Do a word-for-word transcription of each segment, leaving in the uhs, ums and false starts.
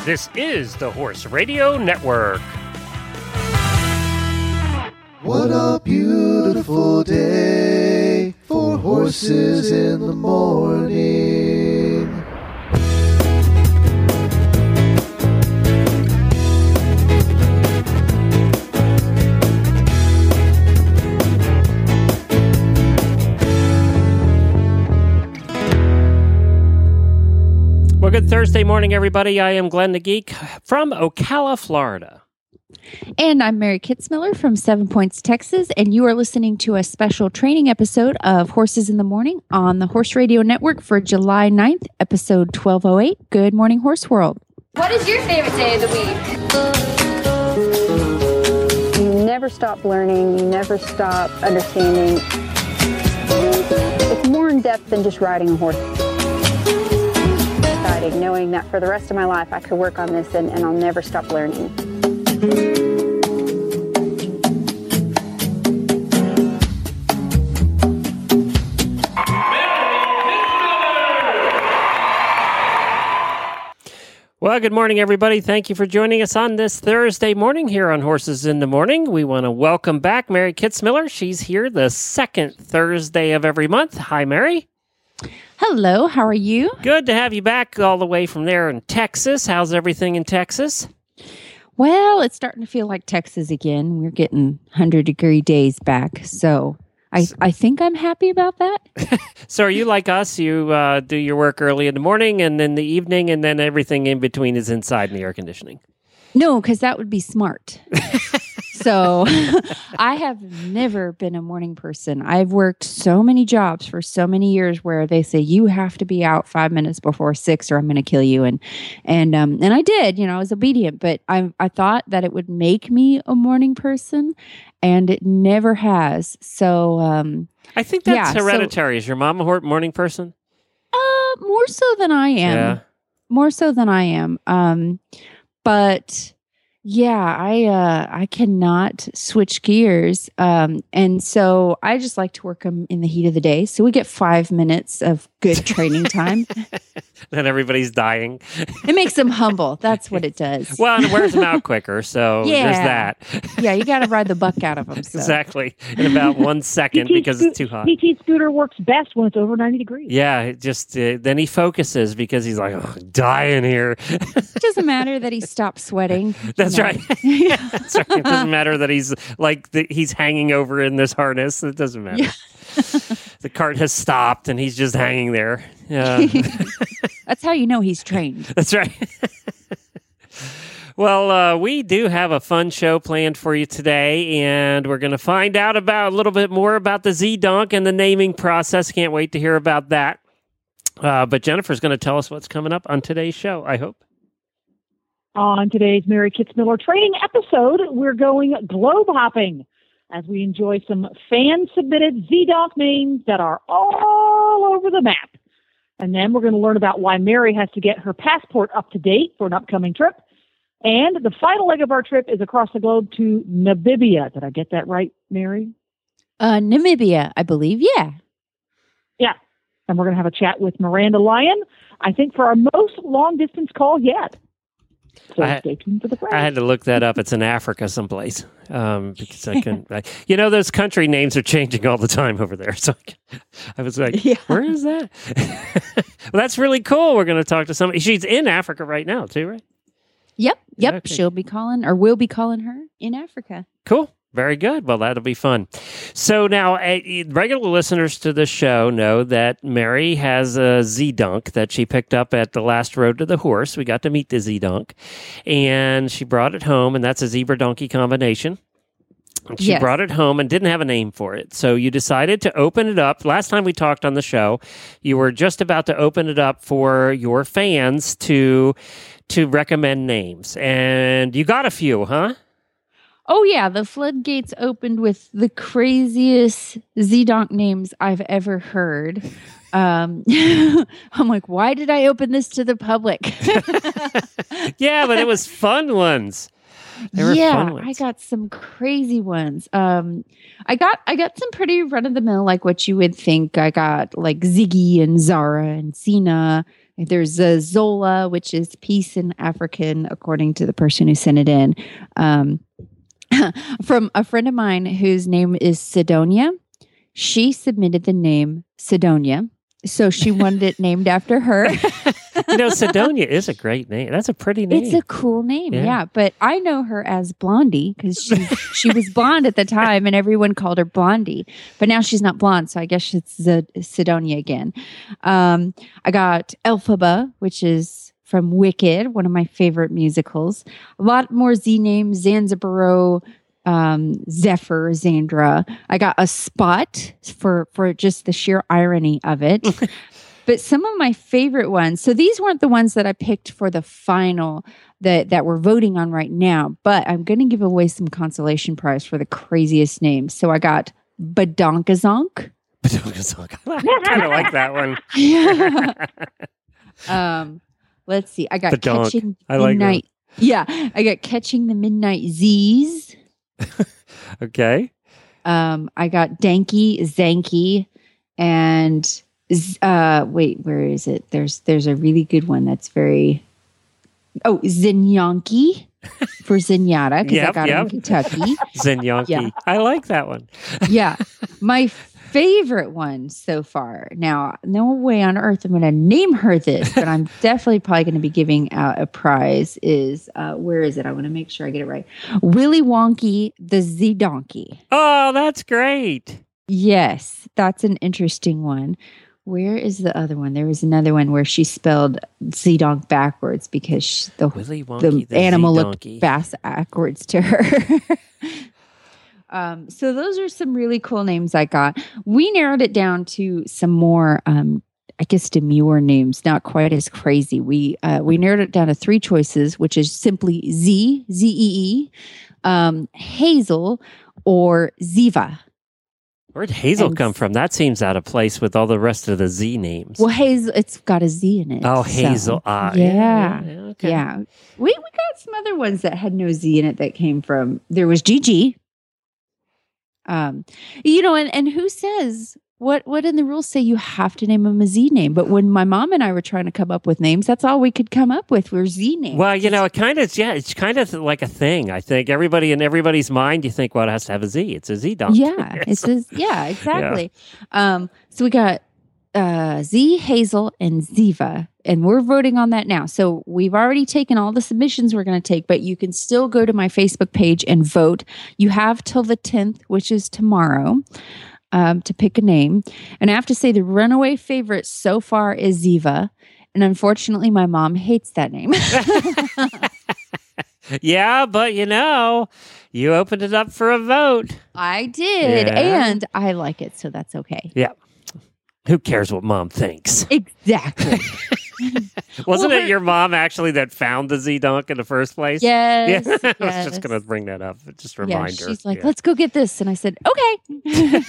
This is the Horse Radio Network. What a beautiful day for horses in the morning. Well, good Thursday morning, everybody. I am Glenn the Geek from Ocala, Florida. And I'm Mary Kitzmiller from Seven Points, Texas, and you are listening to a special training episode of Horses in the Morning on the Horse Radio Network for July ninth, episode twelve oh eight. Good morning, Horse World. What is your favorite day of the week? You never stop learning. You never stop understanding. It's more in depth than just riding a horse. Exciting, knowing that for the rest of my life I could work on this and, and I'll never stop learning. Well, good morning, everybody. Thank you for joining us on this Thursday morning here on Horses in the Morning. We want to welcome back Mary Kitzmiller. She's here the second Thursday of every month. Hi, Mary. Hello, how are you? Good to have you back all the way from there in Texas. How's everything in Texas? Well, it's starting to feel like Texas again. We're getting one hundred degree days back, so I, I think I'm happy about that. So are you like us? You uh, do your work early in the morning and then the evening, and then everything in between is inside in the air conditioning? No, because that would be smart. So I have never been a morning person. I've worked so many jobs for so many years where they say you have to be out five minutes before six or I'm going to kill you. And and um and I did, you know, I was obedient, but I I thought that it would make me a morning person, and it never has. So um I think that's yeah, hereditary. So, Is your mom a hor- morning person? Uh, more so than I am. Yeah. More so than I am. Um, but. Yeah, I uh, I cannot switch gears, um, and so I just like to work them in the heat of the day. So we get five minutes of good training time. Then everybody's dying. It makes them humble. That's what it does. Well, and it wears them out quicker, so yeah. there's that. Yeah, you got to ride the buck out of them. So. Exactly, in about one second P T because sco- it's too hot. P T scooter works best when it's over ninety degrees. Yeah, it just uh, then he focuses because he's like, oh, I'm dying here. It doesn't matter that he stopped sweating. That's know. right. That's right. It doesn't matter that he's like the, he's hanging over in this harness. It doesn't matter. Yeah. The cart has stopped and he's just hanging there. Yeah. That's how you know he's trained. That's right. Well, uh, we do have a fun show planned for you today, and we're going to find out about a little bit more about the Z-Donk and the naming process. Can't wait to hear about that. Uh, but Jennifer's going to tell us what's coming up on today's show, I hope. On today's Mary Kitzmiller training episode, we're going globe hopping as we enjoy some fan-submitted Z-Donk names that are all over the map. And then we're going to learn about why Mary has to get her passport up to date for an upcoming trip. And the final leg of our trip is across the globe to Namibia. Did I get that right, Mary? Uh, Namibia, I believe. Yeah. Yeah. And we're going to have a chat with Miranda Lyon, I think, for our most long-distance call yet. So I, stay tuned for the prize. I had to look that up. It's in Africa someplace um, because I couldn't. I, you know, those country names are changing all the time over there. So I was like, yeah. Where is that? Well, that's really cool. We're going to talk to somebody. She's in Africa right now, too, right? Yep. Yep. Okay. She'll be calling, or we'll be calling her in Africa. Cool. Very good. Well, that'll be fun. So now, uh, regular listeners to the show know that Mary has a Z-Donk that she picked up at the last Road to the Horse. We got to meet the Z-Donk, and she brought it home, and that's a zebra-donkey combination. And she Yes. brought it home and didn't have a name for it. So you decided to open it up. Last time we talked on the show, you were just about to open it up for your fans to to recommend names. And you got a few, huh? Oh, yeah. The floodgates opened with the craziest Z-Donk names I've ever heard. Um, I'm like, why did I open this to the public? Yeah, but it was fun ones. They were yeah, fun ones. I got some crazy ones. Um, I got I got some pretty run of the mill, like what you would think. I got like Ziggy and Zara and Cena There's a Zola, which is peace in African, according to the person who sent it in. Um, from a friend of mine whose name is Sidonia. She submitted the name Sidonia. So she wanted it named after her. You know, Sidonia is a great name. That's a pretty name. It's a cool name, Yeah. yeah. But I know her as Blondie because she she was blonde at the time, and everyone called her Blondie. But now she's not blonde, so I guess it's Z- Sidonia again. Um, I got Elphaba, which is from Wicked, one of my favorite musicals. A lot more Z names: Zanzibaro, um, Zephyr, Zandra. I got a Spot for for just the sheer irony of it. But some of my favorite ones, so these weren't the ones that I picked for the final that, that we're voting on right now, but I'm going to give away some consolation prize for the craziest names. So I got Badonkazonk. I kind of like that one. um, let's see. I got Badonk. Catching I like that. Midnight. Yeah, I got Catching the Midnight Z's. Okay. Um, I got Danky, Zanky, and Z- uh, wait, where is it? There's there's a really good one that's very oh Zinyanki for Zinyata because I Yep, got yep. it in Kentucky. Zinyanki. Yeah. I like that one. Yeah, my favorite one so far. Now, no way on earth I'm going to name her this, but I'm definitely probably going to be giving out a prize. Is uh, where is it? I want to make sure I get it right. Willy Wonky the Z Donkey. Oh, that's great. Yes, that's an interesting one. Where is the other one? There was another one where she spelled Z-Donk backwards because she, the, Willy Wonky, the the animal Z-Donkey. looked fast backwards to her. um, so those are some really cool names I got. We narrowed it down to some more, um, I guess, demure names, not quite as crazy. We uh, we narrowed it down to three choices, which is simply Z, Z E E, um, Hazel, or Ziva. Where'd Hazel And- come from? That seems out of place with all the rest of the Z names. Well, Hazel, it's got a Z in it. oh, so- Hazel. Ah, yeah. yeah, yeah, okay. Yeah. We we got some other ones that had no Z in it that came from there was Gigi. Um, you know, and, and who says what what in the rules say you have to name them a Z name? But when my mom and I were trying to come up with names, that's all we could come up with were Z names. Well, you know, it kind of, yeah, it's kind of like a thing. I think everybody in everybody's mind, you think, well, it has to have a Z. It's a Z donk. Yeah, it's just, yeah, exactly. Um, so we got uh, Z, Hazel, and Ziva, and we're voting on that now. So we've already taken all the submissions we're going to take, but you can still go to my Facebook page and vote. You have till the tenth, which is tomorrow, um, to pick a name. And I have to say, the runaway favorite so far is Ziva. And unfortunately, my mom hates that name. Yeah, but you know, you opened it up for a vote. I did. Yeah. And I like it, so that's okay. Yeah. Who cares what mom thinks? Exactly. Wasn't Well, it her- your mom actually that found the Z Dunk in the first place? Yes. Yeah. I was yes. just going to bring that up. Just Yeah, remind her. she's like, Yeah. let's go get this. And I said, okay.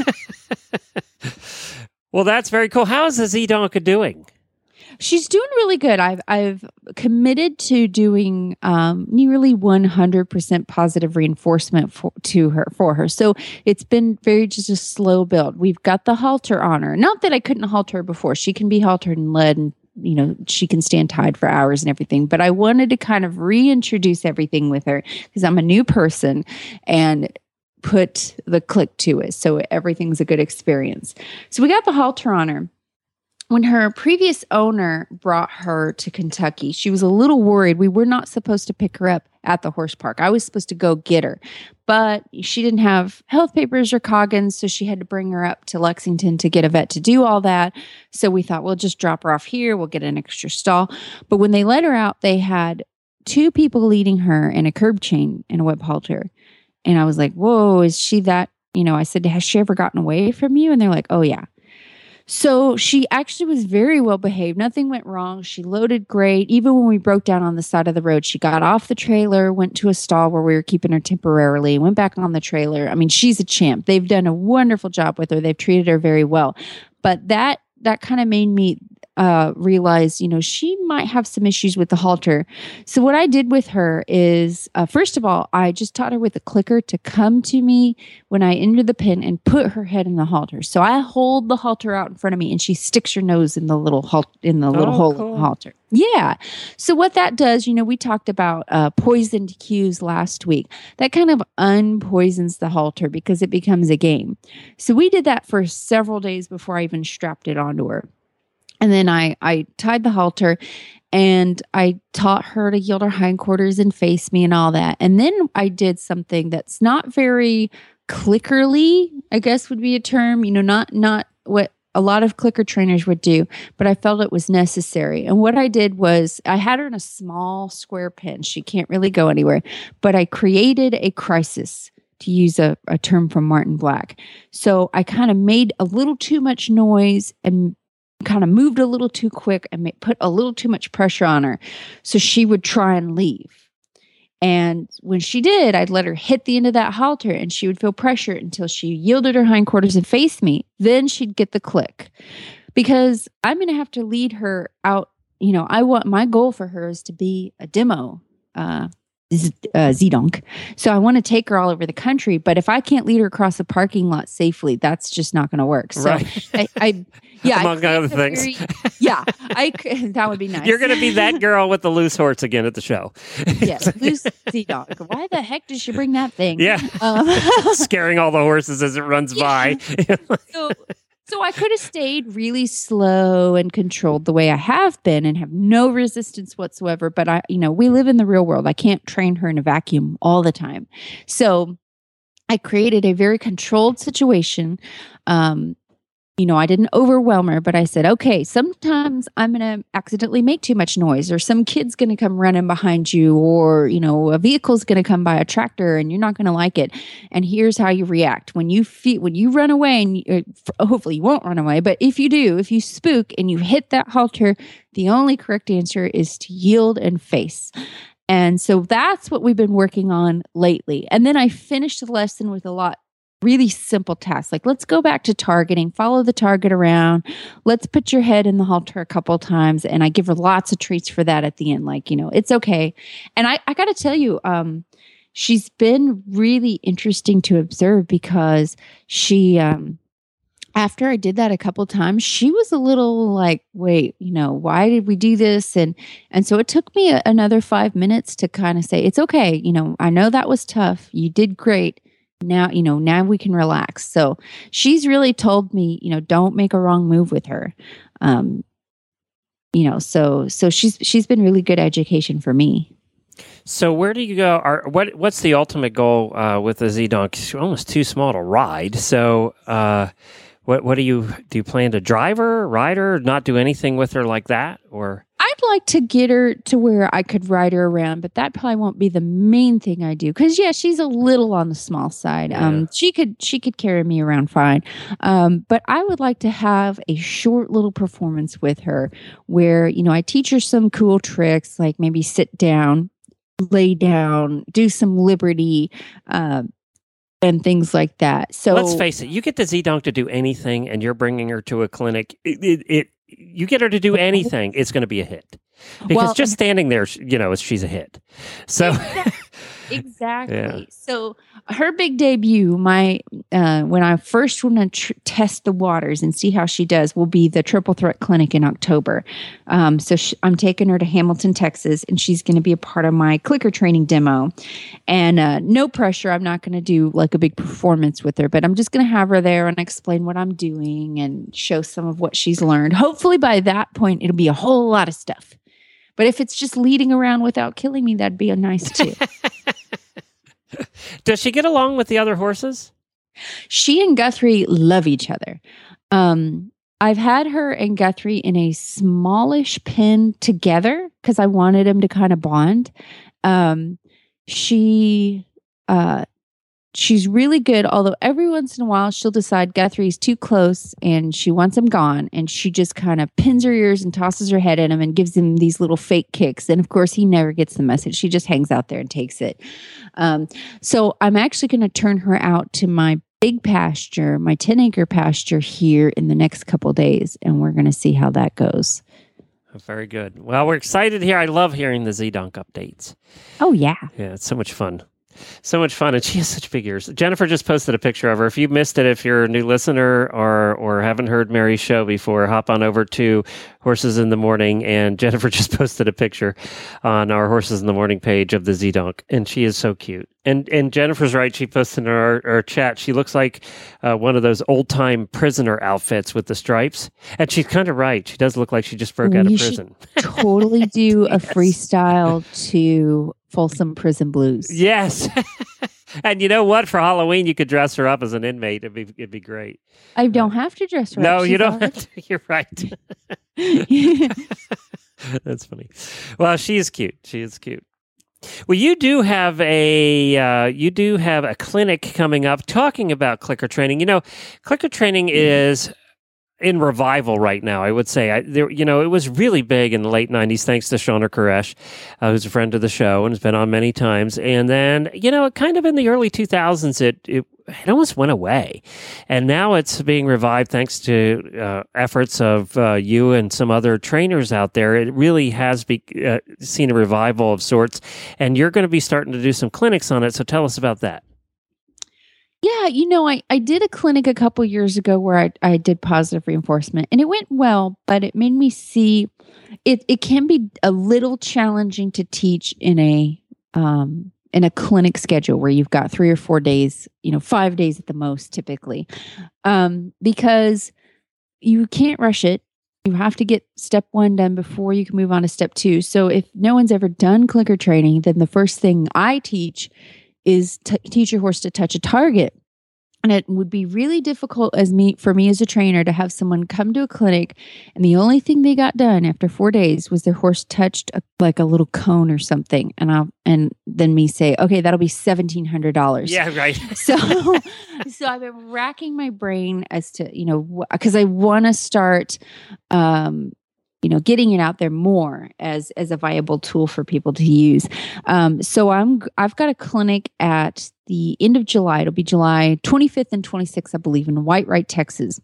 Well, that's very cool. How is the Z Dunk doing? She's doing really good. I've I've committed to doing um, nearly one hundred percent positive reinforcement for, to her for her. So it's been very just a slow build. We've got the halter on her. Not that I couldn't halter her before. She can be haltered and led, and you know she can stand tied for hours and everything. But I wanted to kind of reintroduce everything with her because I'm a new person and put the click to it so everything's a good experience. So we got the halter on her. When her previous owner brought her to Kentucky, she was a little worried. We were not supposed to pick her up at the horse park. I was supposed to go get her, but she didn't have health papers or Coggins, so she had to bring her up to Lexington to get a vet to do all that. So we thought, we'll just drop her off here. We'll get an extra stall. But when they let her out, they had two people leading her in a curb chain and a whip halter. And I was like, whoa, is she that? You know, I said, has she ever gotten away from you? And they're like, oh, yeah. So she actually was very well behaved. Nothing went wrong. She loaded great. Even when we broke down on the side of the road, she got off the trailer, went to a stall where we were keeping her temporarily, went back on the trailer. I mean, she's a champ. They've done a wonderful job with her. They've treated her very well. But that that kind of made me uh, realized, you know, she might have some issues with the halter. So what I did with her is, uh, first of all, I just taught her with a clicker to come to me when I enter the pin and put her head in the halter. So I hold the halter out in front of me, and she sticks her nose in the little halt in the little Oh, hole cool. in the halter. Yeah. So what that does, you know, we talked about uh, poisoned cues last week. That kind of unpoisons the halter because it becomes a game. So we did that for several days before I even strapped it onto her. And then I, I tied the halter, and I taught her to yield her hindquarters and face me and all that. And then I did something that's not very clickerly, I guess would be a term, you know, not not what a lot of clicker trainers would do, but I felt it was necessary. And what I did was I had her in a small square pen. She can't really go anywhere, but I created a crisis, to use a, a term from Martin Black. So I kind of made a little too much noise and kind of moved a little too quick and ma- put a little too much pressure on her. So she would try and leave. And when she did, I'd let her hit the end of that halter, and she would feel pressure until she yielded her hindquarters and faced me. Then she'd get the click, because I'm going to have to lead her out. You know, I want, my goal for her is to be a demo uh, Z, uh, Z-Donk. So I want to take her all over the country. But if I can't lead her across the parking lot safely, that's just not going to work. So Right. I, I, yeah, Among I other created a things. very- yeah, I c- that would be nice. You're going to be that girl with the loose horse again at the show. Yes, loose Z-Donk. Why the heck did she bring that thing? Yeah. Um, Scaring all the horses as it runs by. so, so I could have stayed really slow and controlled the way I have been and have no resistance whatsoever. But I, you know, we live in the real world. I can't train her in a vacuum all the time. So I created a very controlled situation. Um, You know, I didn't overwhelm her, but I said, okay, sometimes I'm going to accidentally make too much noise, or some kid's going to come running behind you, or, you know, a vehicle's going to come by, a tractor, and you're not going to like it. And here's how you react. When you feel, when you run away, and you, uh, hopefully you won't run away, but if you do, if you spook and you hit that halter, the only correct answer is to yield and face. And so that's what we've been working on lately. And then I finished the lesson with a lot really simple tasks, like let's go back to targeting, follow the target around, let's put your head in the halter a couple of times. And I give her lots of treats for that at the end, like, you know, it's okay. And I, I got to tell you, um, she's been really interesting to observe, because she, um, after I did that a couple of times, she was a little like, wait, you know, why did we do this? And, and so it took me a, another five minutes to kind of say, it's okay. You know, I know that was tough. You did great. Now, you know, now we can relax. So she's really told me, you know, don't make a wrong move with her. Um, you know, so, so she's, she's been really good education for me. So where do you go? Are, what What's the ultimate goal uh, with the Z-Donk? She's almost too small to ride. So uh, what what do you do? You plan to drive her, ride her, not do anything with her like that, or? I'd like to get her to where I could ride her around, but that probably won't be the main thing I do. Because yeah, she's a little on the small side. Yeah. Um, she could she could carry me around fine, um, but I would like to have a short little performance with her, where you know I teach her some cool tricks, like maybe sit down, lay down, do some liberty, uh, and things like that. So Let's face it, you get the Z-Donk to do anything, and you're bringing her to a clinic. It, it, it you get her to do anything, it's going to be a hit. Because Well, just standing there, you know, she's a hit. So Exactly. Yeah. So her big debut, my uh, when I first want to tr- test the waters and see how she does, will be the Triple Threat Clinic in October. Um, so sh- I'm taking her to Hamilton, Texas, and she's going to be a part of my clicker training demo. And uh, no pressure. I'm not going to do like a big performance with her, but I'm just going to have her there and explain what I'm doing and show some of what she's learned. Hopefully by that point, it'll be a whole lot of stuff. But if it's just leading around without killing me, that'd be a nice too. does she get along with the other horses? She and Guthrie love each other. Um, I've had her and Guthrie in a smallish pen together because I wanted them to kind of bond. Um, she, uh, she's really good, although every once in a while she'll decide Guthrie's too close and she wants him gone. And she just kind of pins her ears and tosses her head at him and gives him these little fake kicks. And of course, he never gets the message. She just hangs out there and takes it. Um, so I'm actually going to turn her out to my big pasture, my ten acre pasture here in the next couple days. And we're going to see how that goes. Very good. Well, we're excited here. I love hearing the Z-Dunk updates. Oh, yeah. Yeah, it's so much fun. So much fun. And she has such big ears. Jennifer just posted a picture of her. If you missed it, if you're a new listener or or haven't heard Mary's show before, hop on over to Horses in the Morning. And Jennifer just posted a picture on our Horses in the Morning page of the Z-Dunk. And she is so cute. And and Jennifer's right. She posted in our, our chat. She looks like uh, one of those old-time prisoner outfits with the stripes. And she's kind of right. She does look like she just broke out You of should prison. totally do a Yes. freestyle to Folsom Prison Blues. Yes. And you know what? For Halloween, you could dress her up as an inmate. It'd be it'd be great. I don't have to dress her up. No, you She's don't already- have to. You're right. That's funny. Well, she is cute. She is cute. Well, you do have a uh, you do have a clinic coming up talking about clicker training. You know, clicker training is in revival right now, I would say. I, there, you know, it was really big in the late nineties, thanks to Shauna Koresh, uh, who's a friend of the show and has been on many times. And then, you know, kind of in the early two thousands, it, it, it almost went away. And now it's being revived thanks to uh, efforts of uh, you and some other trainers out there. It really has be, uh, seen a revival of sorts. And you're going to be starting to do some clinics on it. So tell us about that. Yeah, you know, I, I did a clinic a couple years ago where I, I did positive reinforcement and it went well, but it made me see it, it can be a little challenging to teach in a um, in a clinic schedule where you've got three or four days, you know, five days at the most typically, um, because you can't rush it. You have to get step one done before you can move on to step two. So if no one's ever done clicker training, then the first thing I teach is to teach your horse to touch a target. And it would be really difficult as me for me as a trainer to have someone come to a clinic and the only thing they got done after four days was their horse touched a, like a little cone or something. And I'll and then me say, okay, that'll be seventeen hundred dollars. Yeah, right. So, so I've been racking my brain as to, you know, because I want to start, um, you know, getting it out there more as as a viable tool for people to use. Um, so I'm I've got a clinic at the end of July. It'll be July twenty-fifth and twenty-sixth, I believe, in Whitewright, Texas.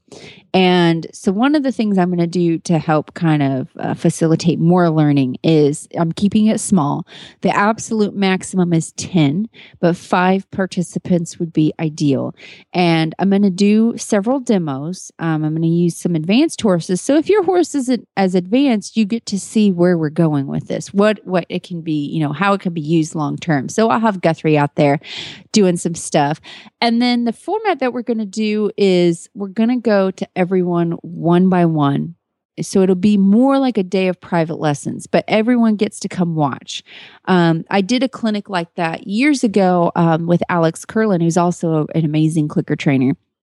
And so one of the things I'm going to do to help kind of uh, facilitate more learning is I'm keeping it small. The absolute maximum is ten, but five participants would be ideal. And I'm going to do several demos. Um, I'm going to use some advanced horses. So if your horse isn't as advanced, you get to see where we're going with this, what what it can be, you know, how it can be used long term. So I'll have Guthrie out there doing some stuff. And then the format that we're going to do is we're going to go to everyone one by one. So it'll be more like a day of private lessons, but everyone gets to come watch. Um, I did a clinic like that years ago um, with Alex Curlin, who's also an amazing clicker trainer.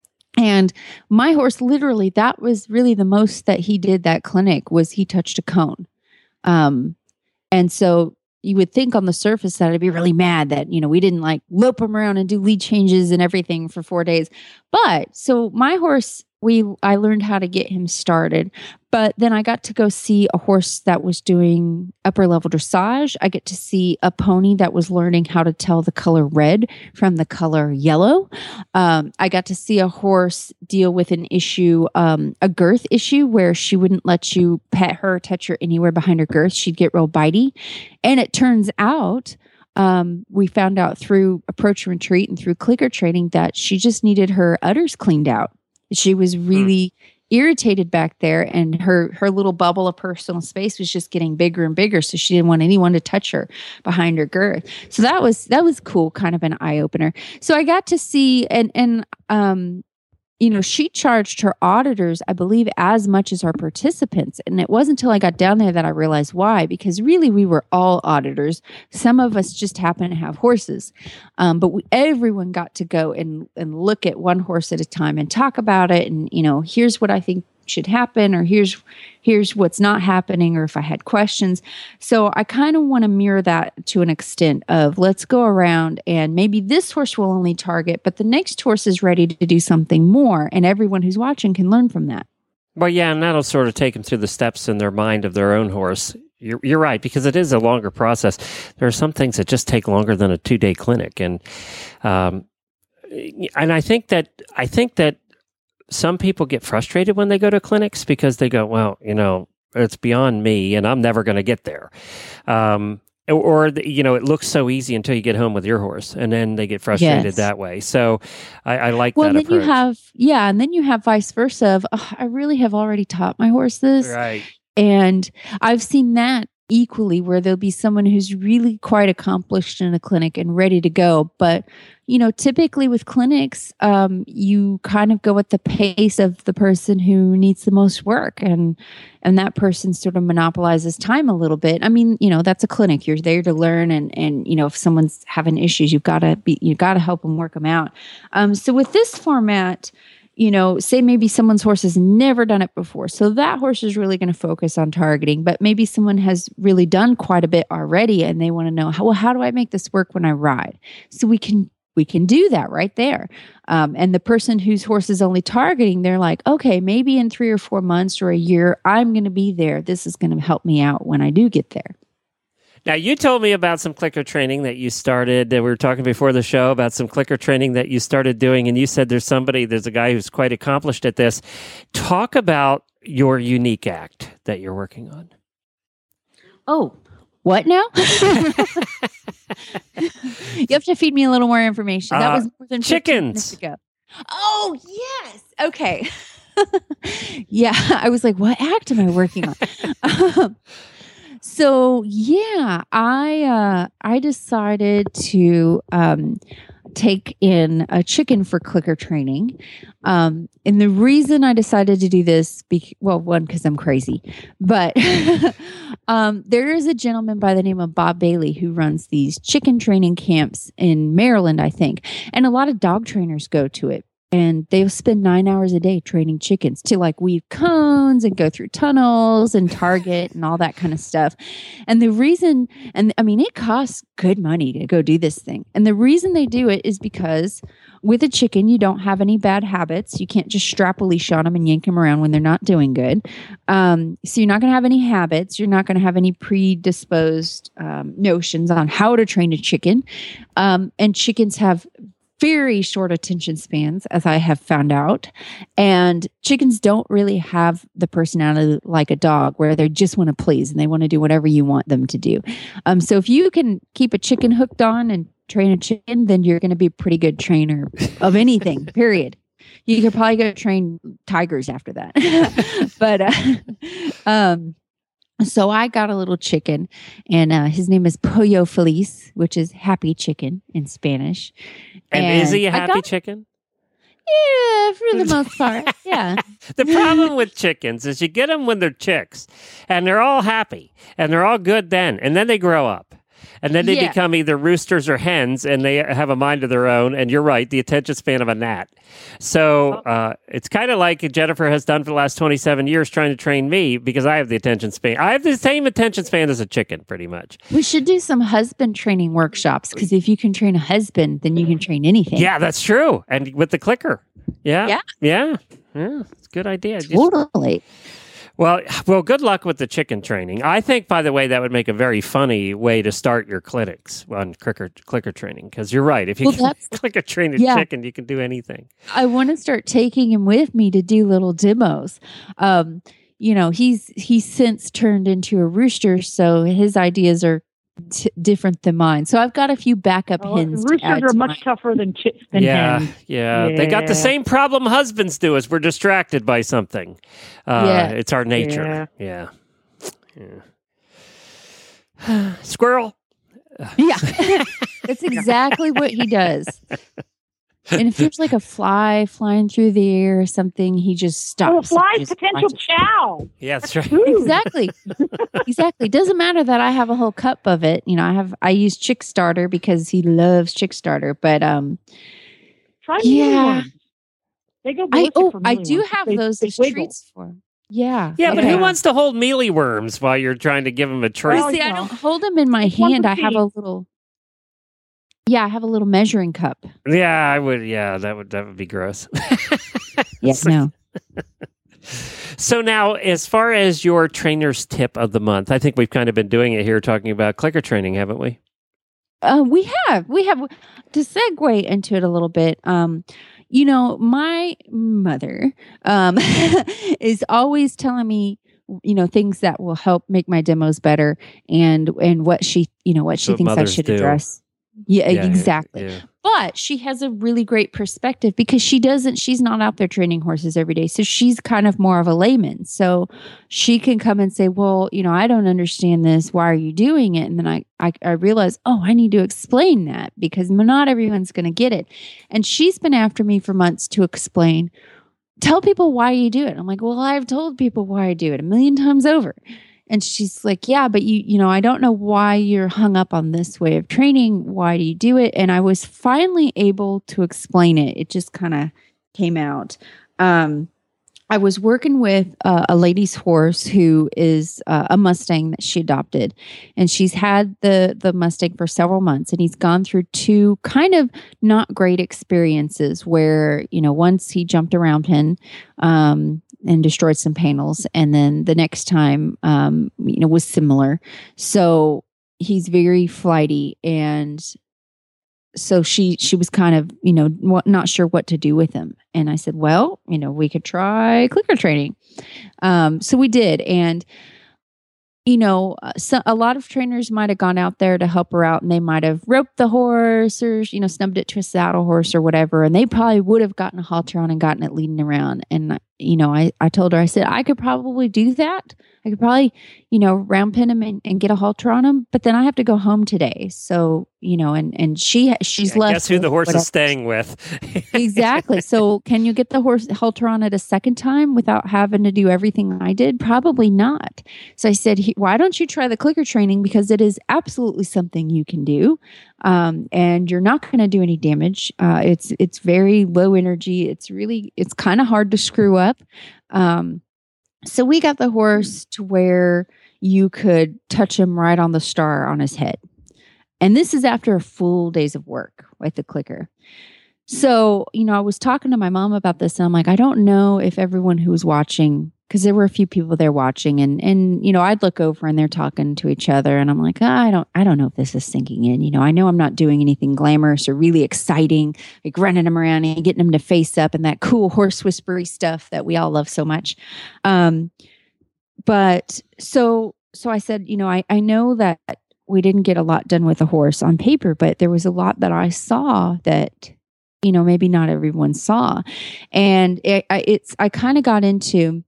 And my horse, literally, that was really the most that he did that clinic was he touched a cone. Um, and so you would think on the surface that I'd be really mad that, you know, we didn't like lope him around and do lead changes and everything for four days. But so my horse, we, I learned how to get him started, but then I got to go see a horse that was doing upper level dressage. I get to see a pony that was learning how to tell the color red from the color yellow. Um, I got to see a horse deal with an issue, um, a girth issue where she wouldn't let you pet her, touch her anywhere behind her girth. She'd get real bitey. And it turns out, um, we found out through approach and retreat and through clicker training that she just needed her udders cleaned out. She was really hmm. irritated back there, and her her little bubble of personal space was just getting bigger and bigger. So she didn't want anyone to touch her behind her girth. So that was that was cool, kind of an eye opener. So I got to see, and and um, you know, she charged her auditors, I believe, as much as our participants. And it wasn't until I got down there that I realized why, because really we were all auditors. Some of us just happened to have horses. Um, but we, everyone got to go and, and look at one horse at a time and talk about it. And, you know, here's what I think should happen, or here's here's what's not happening, or if I had questions. So I kind of want to mirror that to an extent of let's go around and maybe this horse will only target, but the next horse is ready to do something more, and everyone who's watching can learn from that. Well, yeah, and that'll sort of take them through the steps in their mind of their own horse. You're, you're right, because it is a longer process. There are some things that just take longer than a two-day clinic, and um, and I think that I think that some people get frustrated when they go to clinics because they go, well, you know, it's beyond me, and I'm never going to get there. Um, or, the, you know, it looks so easy until you get home with your horse, and then they get frustrated Yes. that way. So I, I like Well, that then approach. you have, yeah, and then you have vice versa of, "Oh, I really have already taught my horse this. Right. And I've seen that equally where there'll be someone who's really quite accomplished in a clinic and ready to go. But, you know, typically with clinics, um, you kind of go at the pace of the person who needs the most work. And and that person sort of monopolizes time a little bit. I mean, you know, that's a clinic. You're there to learn. And, and you know, if someone's having issues, you've got to be, you've got to help them work them out. Um, so with this format, you know, say maybe someone's horse has never done it before. So that horse is really going to focus on targeting, but maybe someone has really done quite a bit already and they want to know, how, well, how do I make this work when I ride? So we can, we can do that right there. Um, and the person whose horse is only targeting, they're like, okay, maybe in three or four months or a year, I'm going to be there. This is going to help me out when I do get there. Now, you told me about some clicker training that you started. Uh, we were talking before the show about some clicker training that you started doing, and you said there's somebody, there's a guy who's quite accomplished at this. Talk about your unique act that you're working on. Oh, what now? You have to feed me a little more information. That Uh, was more than fifteen minutes chickens. ago. Oh, yes. Okay. Yeah, I was like, what act am I working on? Um, So yeah, I uh, I decided to um, take in a chicken for clicker training, um, and the reason I decided to do this, be- well, one because I'm crazy, but um, there is a gentleman by the name of Bob Bailey who runs these chicken training camps in Maryland, I think, and a lot of dog trainers go to it. And they'll spend nine hours a day training chickens to like weave cones and go through tunnels and target and all that kind of stuff. And the reason, and I mean, it costs good money to go do this thing. And the reason they do it is because with a chicken, you don't have any bad habits. You can't just strap a leash on them and yank them around when they're not doing good. Um, so you're not going to have any habits. You're not going to have any predisposed um, notions on how to train a chicken. Um, and chickens have very short attention spans, as I have found out. And chickens don't really have the personality like a dog where they just want to please and they want to do whatever you want them to do. Um, so if you can keep a chicken hooked on and train a chicken, then you're going to be a pretty good trainer of anything, period. You could probably go train tigers after that. But, uh, um, so I got a little chicken, and uh, his name is Pollo Feliz, which is happy chicken in Spanish. And, And is he a I happy got- chicken? Yeah, for the most part. Yeah. The problem with chickens is you get them when they're chicks, and they're all happy, and they're all good then, and then they grow up. And then they Yeah. become either roosters or hens, and they have a mind of their own. And you're right, the attention span of a gnat. So uh, it's kind of like Jennifer has done for the last twenty-seven years trying to train me because I have the attention span. I have the same attention span as a chicken, pretty much. We should do some husband training workshops because if you can train a husband, then you can train anything. Yeah, that's true. And with the clicker. Yeah. Yeah. Yeah. Yeah. It's a good idea. Just- Totally. Well, well, good luck with the chicken training. I think, by the way, that would make a very funny way to start your clinics on clicker clicker training. Because you're right, if you Well, can that's- clicker train a yeah. chicken, you can do anything. I want to start taking him with me to do little demos. Um, you know, he's he's since turned into a rooster, so his ideas are t- different than mine. So I've got a few backup Oh, hens. to roosters add are to much mine. tougher than chi- than Yeah, hens. yeah, They got the Yeah. same problem husbands do as we're distracted by something. Uh, Yeah. It's our nature. Yeah. yeah. Squirrel. Yeah, that's exactly what he does. And if there's like a fly flying through the air or something, he just stops. Oh, a and fly's just potential watches. chow. Yeah, that's right. Ooh. Exactly. Exactly. Doesn't matter that I have a whole cup of it. You know, I have I use Chick Starter because he loves Chick Starter. But um, Try Yeah. mealyworms. They go I ballistic oh for I do mealyworms. have They- those they as wiggle. treats for him. Yeah. Yeah, but okay. who wants to hold mealy worms while you're trying to give them a treat? Well, see, I no. don't hold them in my Just one hand. for I have tea. a little. Yeah, I have a little measuring cup. Yeah, I would. Yeah, that would that would be gross. Yes, no. So now, as far as your trainer's tip of the month, I think we've kind of been doing it here, talking about clicker training, haven't we? Uh, we have we have to segue into it a little bit. Um, you know, my mother um, is always telling me you know, things that will help make my demos better, and and what she, you know, what she What thinks I mothers should do. address. Yeah, Yeah, exactly. yeah. But she has a really great perspective because she doesn't, she's not out there training horses every day. So she's kind of more of a layman. So she can come and say, well, you know, I don't understand this. Why are you doing it? And then I, I, I realize, oh, I need to explain that because not everyone's going to get it. And she's been after me for months to explain, tell people why you do it. I'm like, well, I've told people why I do it a million times over. And she's like, yeah, but you, you know, I don't know why you're hung up on this way of training. Why do you do it? And I was finally able to explain it. It just kind of came out. Um, I was working with uh, a lady's horse who is uh, a Mustang that she adopted, and she's had the the Mustang for several months, and he's gone through two kind of not great experiences where, you know, once he jumped around him um, and destroyed some panels, and then the next time, um, you know, was similar. So he's very flighty, and so she she was kind of, you know, not sure what to do with him. And I said, well, you know, we could try clicker training. Um, so we did. And, you know, so a lot of trainers might have gone out there to help her out, and they might have roped the horse or, you know, snubbed it to a saddle horse or whatever. And they probably would have gotten a halter on and gotten it leading around. And, you know, I, I told her, I said, I could probably do that. I could probably, you know, round pin him and, and get a halter on him, but then I have to go home today. So, you know, and, and she, she's Yeah, left. guess who the horse whatever. is staying with. Exactly. So can you get the horse halter on it a second time without having to do everything I did? Probably not. So I said, why don't you try the clicker training? Because it is absolutely something you can do. Um, and you're not going to do any damage. Uh, it's, it's very low energy. It's really, it's kind of hard to screw up. Um, so we got the horse to where you could touch him right on the star on his head. And this is after a full days of work with the clicker. So, you know, I was talking to my mom about this, and I'm like, I don't know if everyone who was watching, because there were a few people there watching, and, and, you know, I'd look over and they're talking to each other, and I'm like, oh, I don't, I don't know if this is sinking in. You know, I know I'm not doing anything glamorous or really exciting, like running them around and getting them to face up and that cool horse whispery stuff that we all love so much. Um, but so, so I said, you know, I, I know that we didn't get a lot done with the horse on paper, but there was a lot that I saw that, you know, maybe not everyone saw. And it, I, it's, I kind of got into,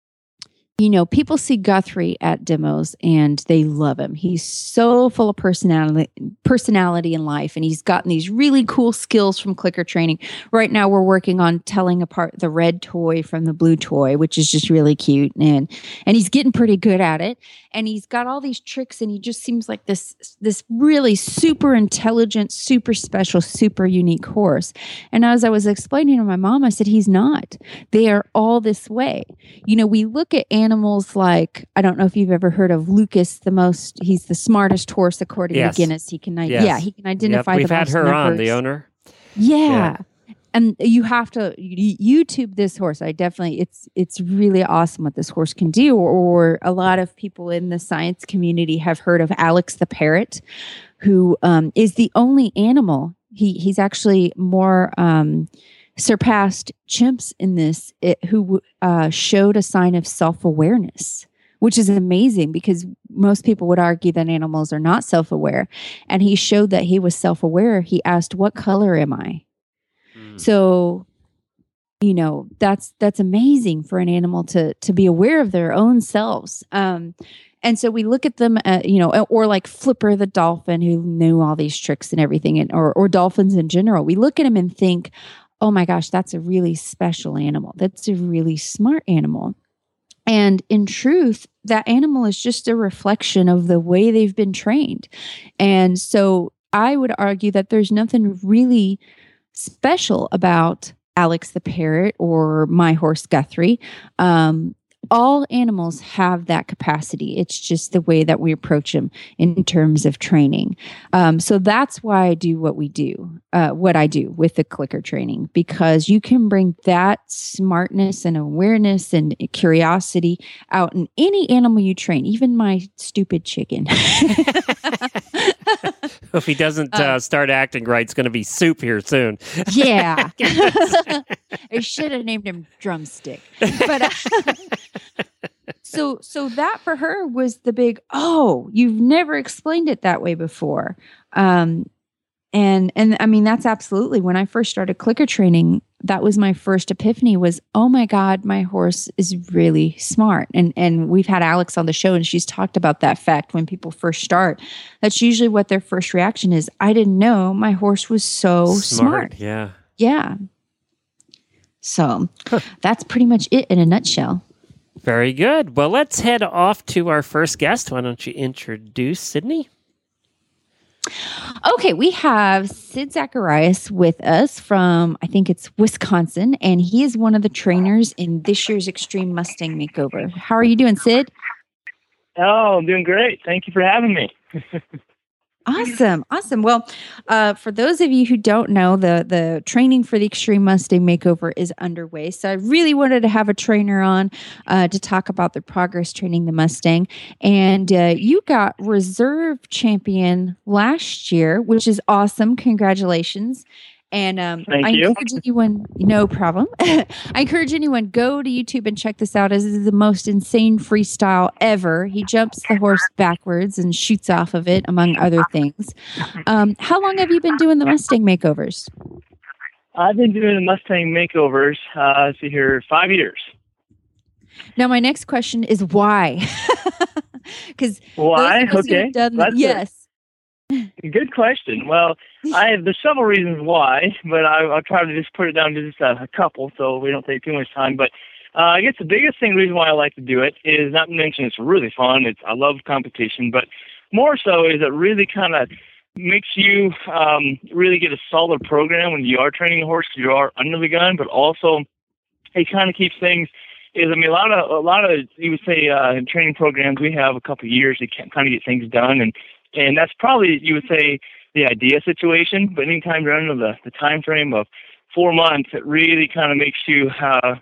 you know, people see Guthrie at demos and they love him. He's so full of personality, personality in life, and he's gotten these really cool skills from clicker training. Right now, we're working on telling apart the red toy from the blue toy, which is just really cute, and and he's getting pretty good at it. And he's got all these tricks, and he just seems like this this really super intelligent, super special, super unique horse. And as I was explaining to my mom, I said, he's not. They are all this way. You know, we look at animals Animals like, I don't know if you've ever heard of Lucas, the most, he's the smartest horse according Yes. to Guinness. He can, Yes. yeah, he can identify Yep, we've the had most her on, numbers. the owner. Yeah. Yeah. And you have to you- YouTube this horse. I definitely, it's it's really awesome what this horse can do. Or, or a lot of people in the science community have heard of Alex the parrot, who um, is the only animal. He he's actually more um, surpassed chimps in this, it, who uh, showed a sign of self-awareness, which is amazing because most people would argue that animals are not self-aware. And he showed that he was self-aware. He asked, what color am I? Mm. So, you know, that's that's amazing for an animal to to be aware of their own selves. Um, and so we look at them, at, you know, or like Flipper the dolphin, who knew all these tricks and everything, and or or dolphins in general. We look at him and think, oh my gosh, that's a really special animal. That's a really smart animal. And in truth, that animal is just a reflection of the way they've been trained. And so I would argue that there's nothing really special about Alex the parrot or my horse Guthrie. Um, all animals have that capacity. It's just the way that we approach them in terms of training. Um, so that's why I do what we do, uh, what I do with the clicker training, because you can bring that smartness and awareness and curiosity out in any animal you train, even my stupid chicken. If he doesn't uh, start acting right, it's going to be soup here soon. Yeah. I should have named him Drumstick. But uh, so so that for her was the big, oh, you've never explained it that way before. Um, and and I mean, that's absolutely when I first started clicker training, that was my first epiphany was, oh my God, my horse is really smart. And and we've had Alex on the show and she's talked about that fact when people first start. That's usually what their first reaction is. I didn't know my horse was so smart. smart. Yeah. Yeah. So huh. That's pretty much it in a nutshell. Very good. Well, let's head off to our first guest. Why don't you introduce Sydney? Okay, we have Sid Zacharias with us from, I think it's Wisconsin, and he is one of the trainers in this year's Extreme Mustang Makeover. How are you doing, Sid? Oh, I'm doing great. Thank you for having me. Awesome. Awesome. Well, uh, for those of you who don't know, the, the training for the Extreme Mustang Makeover is underway. So I really wanted to have a trainer on uh, to talk about the progress training the Mustang. And uh, you got reserve champion last year, which is awesome. Congratulations. And um, Thank I you. encourage anyone, no problem. I encourage anyone, go to YouTube and check this out. This is the most insane freestyle ever. He jumps the horse backwards and shoots off of it, among other things. Um, how long have you been doing the Mustang makeovers? I've been doing the Mustang makeovers, uh, let's see here, five years. Now, my next question is why? Because why? Okay. Done, That's yes. A good question. Well, I there's several reasons why, but I, I'll try to just put it down to just a, a couple so we don't take too much time. But uh, I guess the biggest thing, reason why I like to do it is not to mention it's really fun. It's I love competition, but more so is it really kind of makes you um, really get a solid program when you are training a horse. You are under the gun, but also it kind of keeps things. Is I mean a lot of a lot of you would say uh, in training programs we have a couple of years to kind of get things done and. And that's probably, you would say, the idea situation. But anytime you're under the, the time frame of four months, it really kind of makes you uh,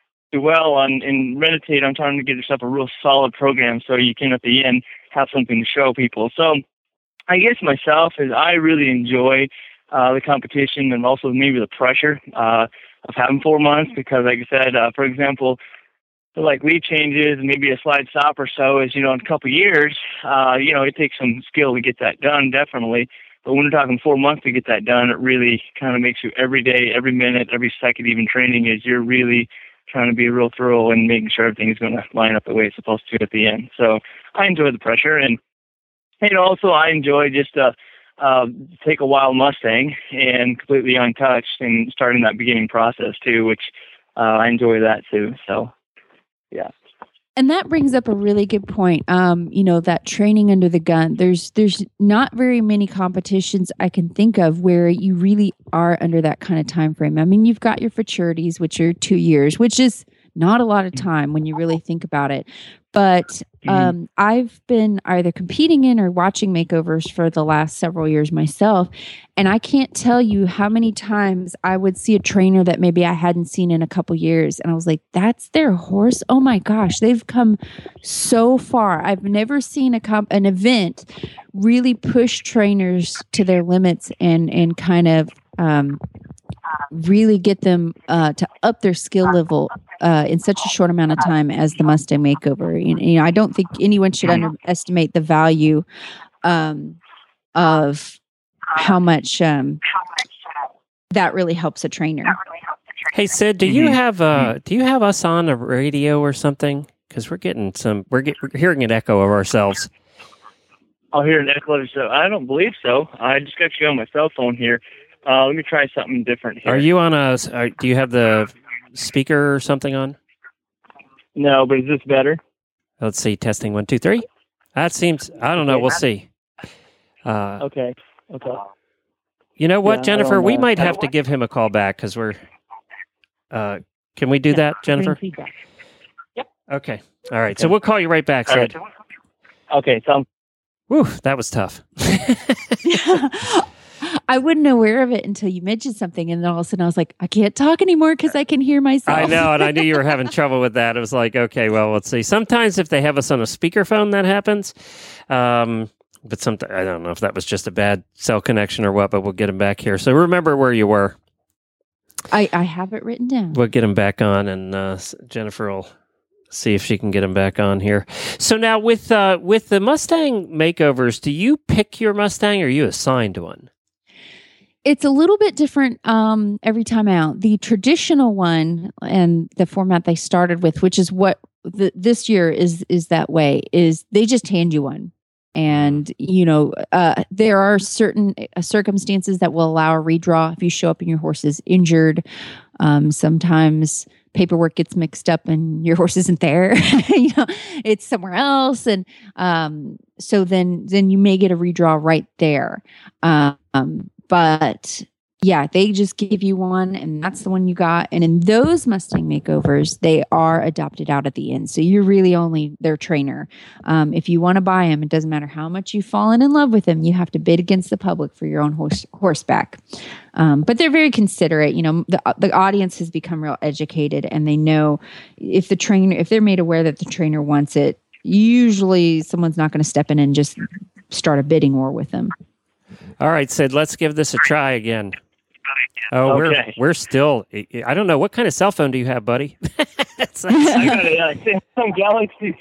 dwell on and meditate on trying to get yourself a real solid program so you can, at the end, have something to show people. So I guess myself is I really enjoy uh, the competition and also maybe the pressure uh, of having four months because, like I said, uh, for example, so like lead changes and maybe a slide stop or so is, you know, in a couple of years, uh, you know, it takes some skill to get that done, definitely. But when we're talking four months to get that done, it really kind of makes you every day, every minute, every second, even training is you're really trying to be real thorough and making sure everything is going to line up the way it's supposed to at the end. So I enjoy the pressure. And, and also I enjoy just uh, uh, take a wild Mustang and completely untouched and starting that beginning process too, which uh, I enjoy that too. So. Yeah. And that brings up a really good point. Um, you know, that training under the gun, there's there's not very many competitions I can think of where you really are under that kind of time frame. I mean, you've got your futurities, which are two years, which is not a lot of time when you really think about it. But um, I've been either competing in or watching makeovers for the last several years myself. And I can't tell you how many times I would see a trainer that maybe I hadn't seen in a couple years. And I was like, that's their horse. Oh my gosh, they've come so far. I've never seen a comp- an event really push trainers to their limits and, and kind of um, really get them uh, to up their skill level uh, in such a short amount of time as the Mustang Makeover. You, you know, I don't think anyone should underestimate the value um, of how much um, that really helps a trainer. Hey Sid, do you have uh, do you have us on a radio or something? Because we're getting some, we're, get, we're hearing an echo of ourselves. I'll hear an echo of so I don't believe so. I just got you on my cell phone here. Uh, let me try something different here. Are you on a? Are, do you have the speaker or something on? No, but is this better? Let's see. Testing one, two, three. That seems. I don't know. We'll see. Uh, okay. Okay. You know what, Yeah, Jennifer? We know. might have to give him a call back because we're. Uh, can we do that, Jennifer? Yep. Okay. All right. So we'll call you right back, Sid. Right. Okay. So. Whew, that was tough. I wasn't aware of it until you mentioned something, and then all of a sudden I was like, I can't talk anymore because I can hear myself. I know, and I knew you were having trouble with that. It was like, okay, well, let's see. Sometimes if they have us on a speakerphone, that happens. Um, but sometimes I don't know if that was just a bad cell connection or what. But we'll get them back here. So remember where you were. I, I have it written down. We'll get them back on, and uh, Jennifer will see if she can get him back on here. So now with uh, with the Mustang makeovers, do you pick your Mustang or are you assigned one? It's a little bit different um, every time out. The traditional one and the format they started with, which is what the, this year is is that way, is they just hand you one. And, you know, uh, there are certain uh, circumstances that will allow a redraw if you show up and your horse is injured. Um, sometimes paperwork gets mixed up and your horse isn't there. You know, it's somewhere else. And um, so then then you may get a redraw right there. Um, but yeah, they just give you one and that's the one you got. And in those Mustang makeovers, they are adopted out at the end. So you're really only their trainer. Um, if you want to buy them, it doesn't matter how much you've fallen in love with them. You have to bid against the public for your own horse horseback. Um, but they're very considerate. You know, the, the audience has become real educated and they know if the trainer, if they're made aware that the trainer wants it, usually someone's not going to step in and just start a bidding war with them. All right, Sid, let's give this a try again. Oh, okay. we're we're still. I don't know what kind of cell phone do you have, buddy. It's, I got a uh, Samsung Galaxy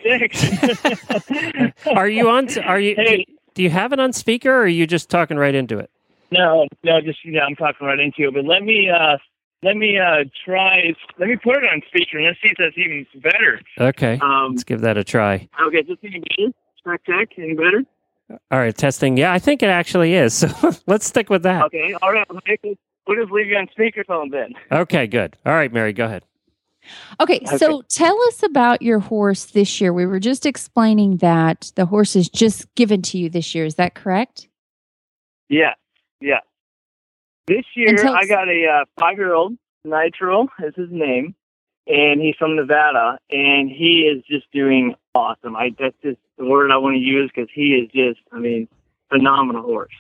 six. Are you on? Are you? Hey. Do, do you have it on speaker, or are you just talking right into it? No, no, just yeah, I'm talking right into it. But let me uh, let me uh, try. Let me put it on speaker and let's see if that's even better. Okay, um, let's give that a try. Okay, is this any better? Check, check, any better? All right, testing. Yeah, I think it actually is. So let's stick with that. Okay, all right. We'll just leave you on speakerphone then. Okay, good. All right, Mary, go ahead. Okay, okay, so tell us about your horse this year. We were just explaining that the horse is just given to you this year. Is that correct? Yeah, yeah. This year, I got a uh, five-year-old, Nitro is his name, and he's from Nevada, and he is just doing awesome. I That's just the word I want to use because he is just, I mean, phenomenal horse.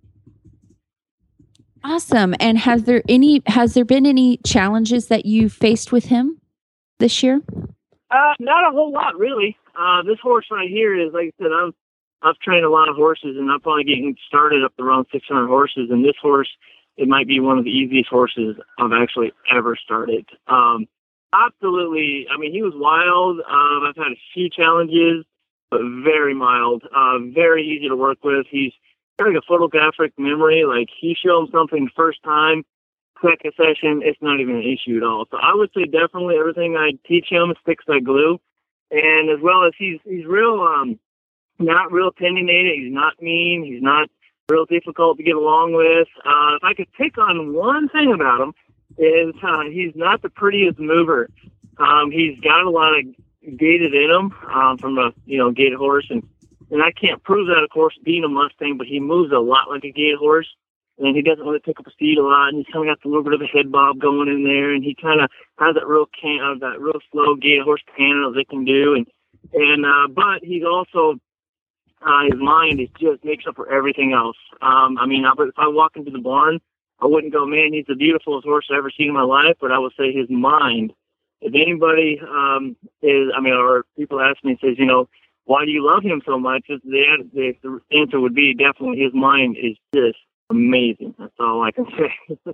Awesome. And has there any has there been any challenges that you faced with him this year? Uh, not a whole lot, really. Uh, this horse right here is, like I said, I'm, I've trained a lot of horses, and I'm probably getting started up to around six hundred horses. And this horse, it might be one of the easiest horses I've actually ever started. Um, absolutely. I mean, he was wild. Um, I've had a few challenges, but very mild. Uh, very easy to work with. He's like a photographic memory. Like, he show him something the first time, second session, it's not even an issue at all. So I would say definitely everything I teach him sticks like glue. And as well as he's he's real, um, not real opinionated. He's not mean. He's not real difficult to get along with. Uh, if I could pick on one thing about him, is uh, he's not the prettiest mover. Um, he's got a lot of gated in him um, from a you know gated horse, and And I can't prove that, of course, being a Mustang, but he moves a lot like a gate horse, and he doesn't really pick up speed a lot, and he's kind of got a little bit of a head bob going in there, and he kind of has that real can, uh, that real slow gate horse cannon as they can do, and and uh, but he's also uh, his mind is just makes up for everything else. Um, I mean, if I walk into the barn, I wouldn't go, man, he's the beautifulest horse I've ever seen in my life, but I would say his mind. If anybody um, is, I mean, or people ask me, says, you know, why do you love him so much? The, the, the answer would be definitely his mind is just amazing. That's all I can say.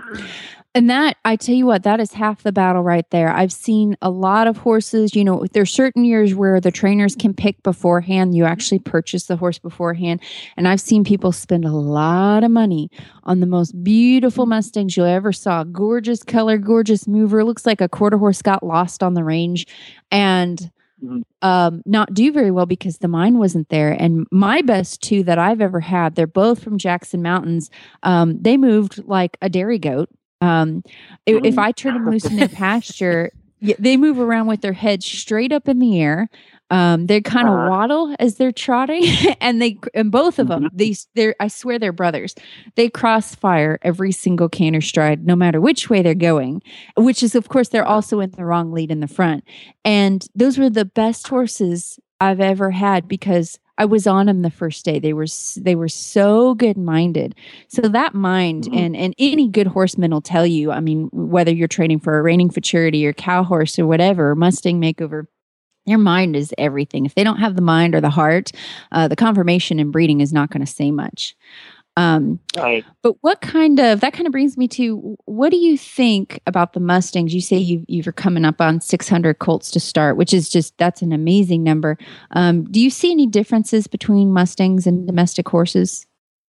And that, I tell you what, that is half the battle right there. I've seen a lot of horses, you know, there's certain years where the trainers can pick beforehand. You actually purchase the horse beforehand. And I've seen people spend a lot of money on the most beautiful Mustangs you ever saw. Gorgeous color, gorgeous mover. Looks like a quarter horse got lost on the range. And um, not do very well because the mind wasn't there. And my best two that I've ever had, they're both from Jackson Mountains. Um, they moved like a dairy goat. Um, if, if I turn them loose in their pasture, they move around with their heads straight up in the air. Um, they kind of uh, waddle as they're trotting, and they and both of them, these they're I swear they're brothers. They crossfire every single canter stride, no matter which way they're going. Which is, of course, they're also in the wrong lead in the front. And those were the best horses I've ever had because I was on them the first day. They were they were so good minded. So that mind mm-hmm. and and any good horseman will tell you. I mean, whether you're training for a reining futurity or cow horse or whatever, Mustang makeover. Your mind is everything. If they don't have the mind or the heart, uh, the conformation and breeding is not going to say much. Um, Right. but what kind of, that kind of brings me to, what do you think about the Mustangs? You say you, you're coming up on six hundred colts to start, which is just, that's an amazing number. Um, do you see any differences between Mustangs and domestic horses?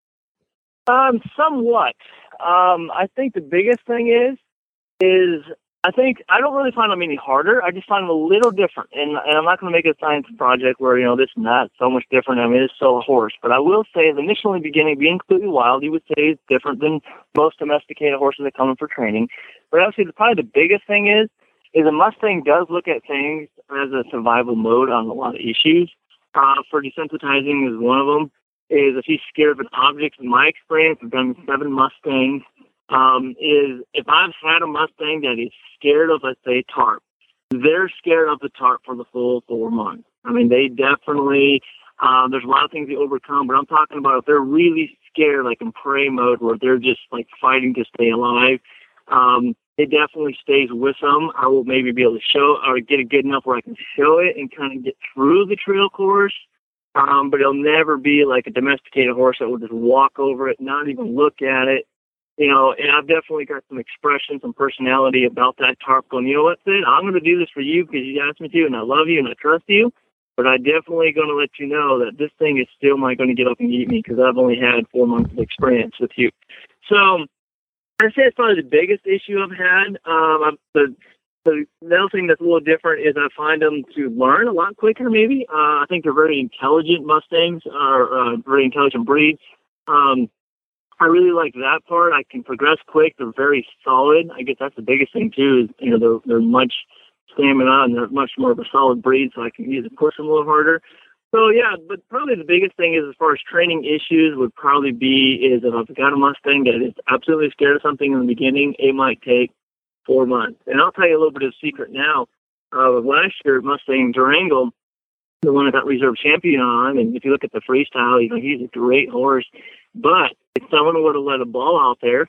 Um, somewhat. Um, I think the biggest thing is, is I think I don't really find them any harder. I just find them a little different. And, and I'm not going to make a science project where, you know, this and that, so much different. I mean, it's still a horse. But I will say, the initial in the beginning, being completely wild, you would say it's different than most domesticated horses that come in for training. But actually, the, probably the biggest thing is, is a Mustang does look at things as a survival mode on a lot of issues. Uh, for desensitizing is one of them. Is if he's scared of an object, in my experience, I've done seven Mustangs, um, is if I've had a Mustang that is scared of, let's say, tarp, they're scared of the tarp for the full four months. I mean, they definitely, uh, there's a lot of things they overcome, but I'm talking about if they're really scared, like in prey mode, where they're just like fighting to stay alive, um, it definitely stays with them. I will maybe be able to show or get it good enough where I can show it and kind of get through the trail course. Um, but it'll never be like a domesticated horse that will just walk over it, not even look at it. You know, and I've definitely got some expression, some personality about that tarp going, you know what, Sid, I'm going to do this for you because you asked me to, and I love you and I trust you. But I'm definitely going to let you know that this thing is still not going to get up and eat me because I've only had four months of experience with you. So I'd say it's probably the biggest issue I've had. Um, I'm, the The, the other thing that's a little different is I find them to learn a lot quicker, maybe. Uh, I think they're very intelligent Mustangs, or uh, very intelligent breed. Um, I really like that part. I can progress quick. They're very solid. I guess that's the biggest thing, too, is, you know, they're, they're much stamina and they're much more of a solid breed, so I can use to push them a little harder. So, yeah, but probably the biggest thing is as far as training issues would probably be is if I've got a Mustang that is absolutely scared of something in the beginning, it might take four months. And I'll tell you a little bit of a secret now. Uh, last year, Mustang Durango, the one I got reserve champion on, and if you look at the freestyle, you know, he's a great horse. But if someone would have let a ball out there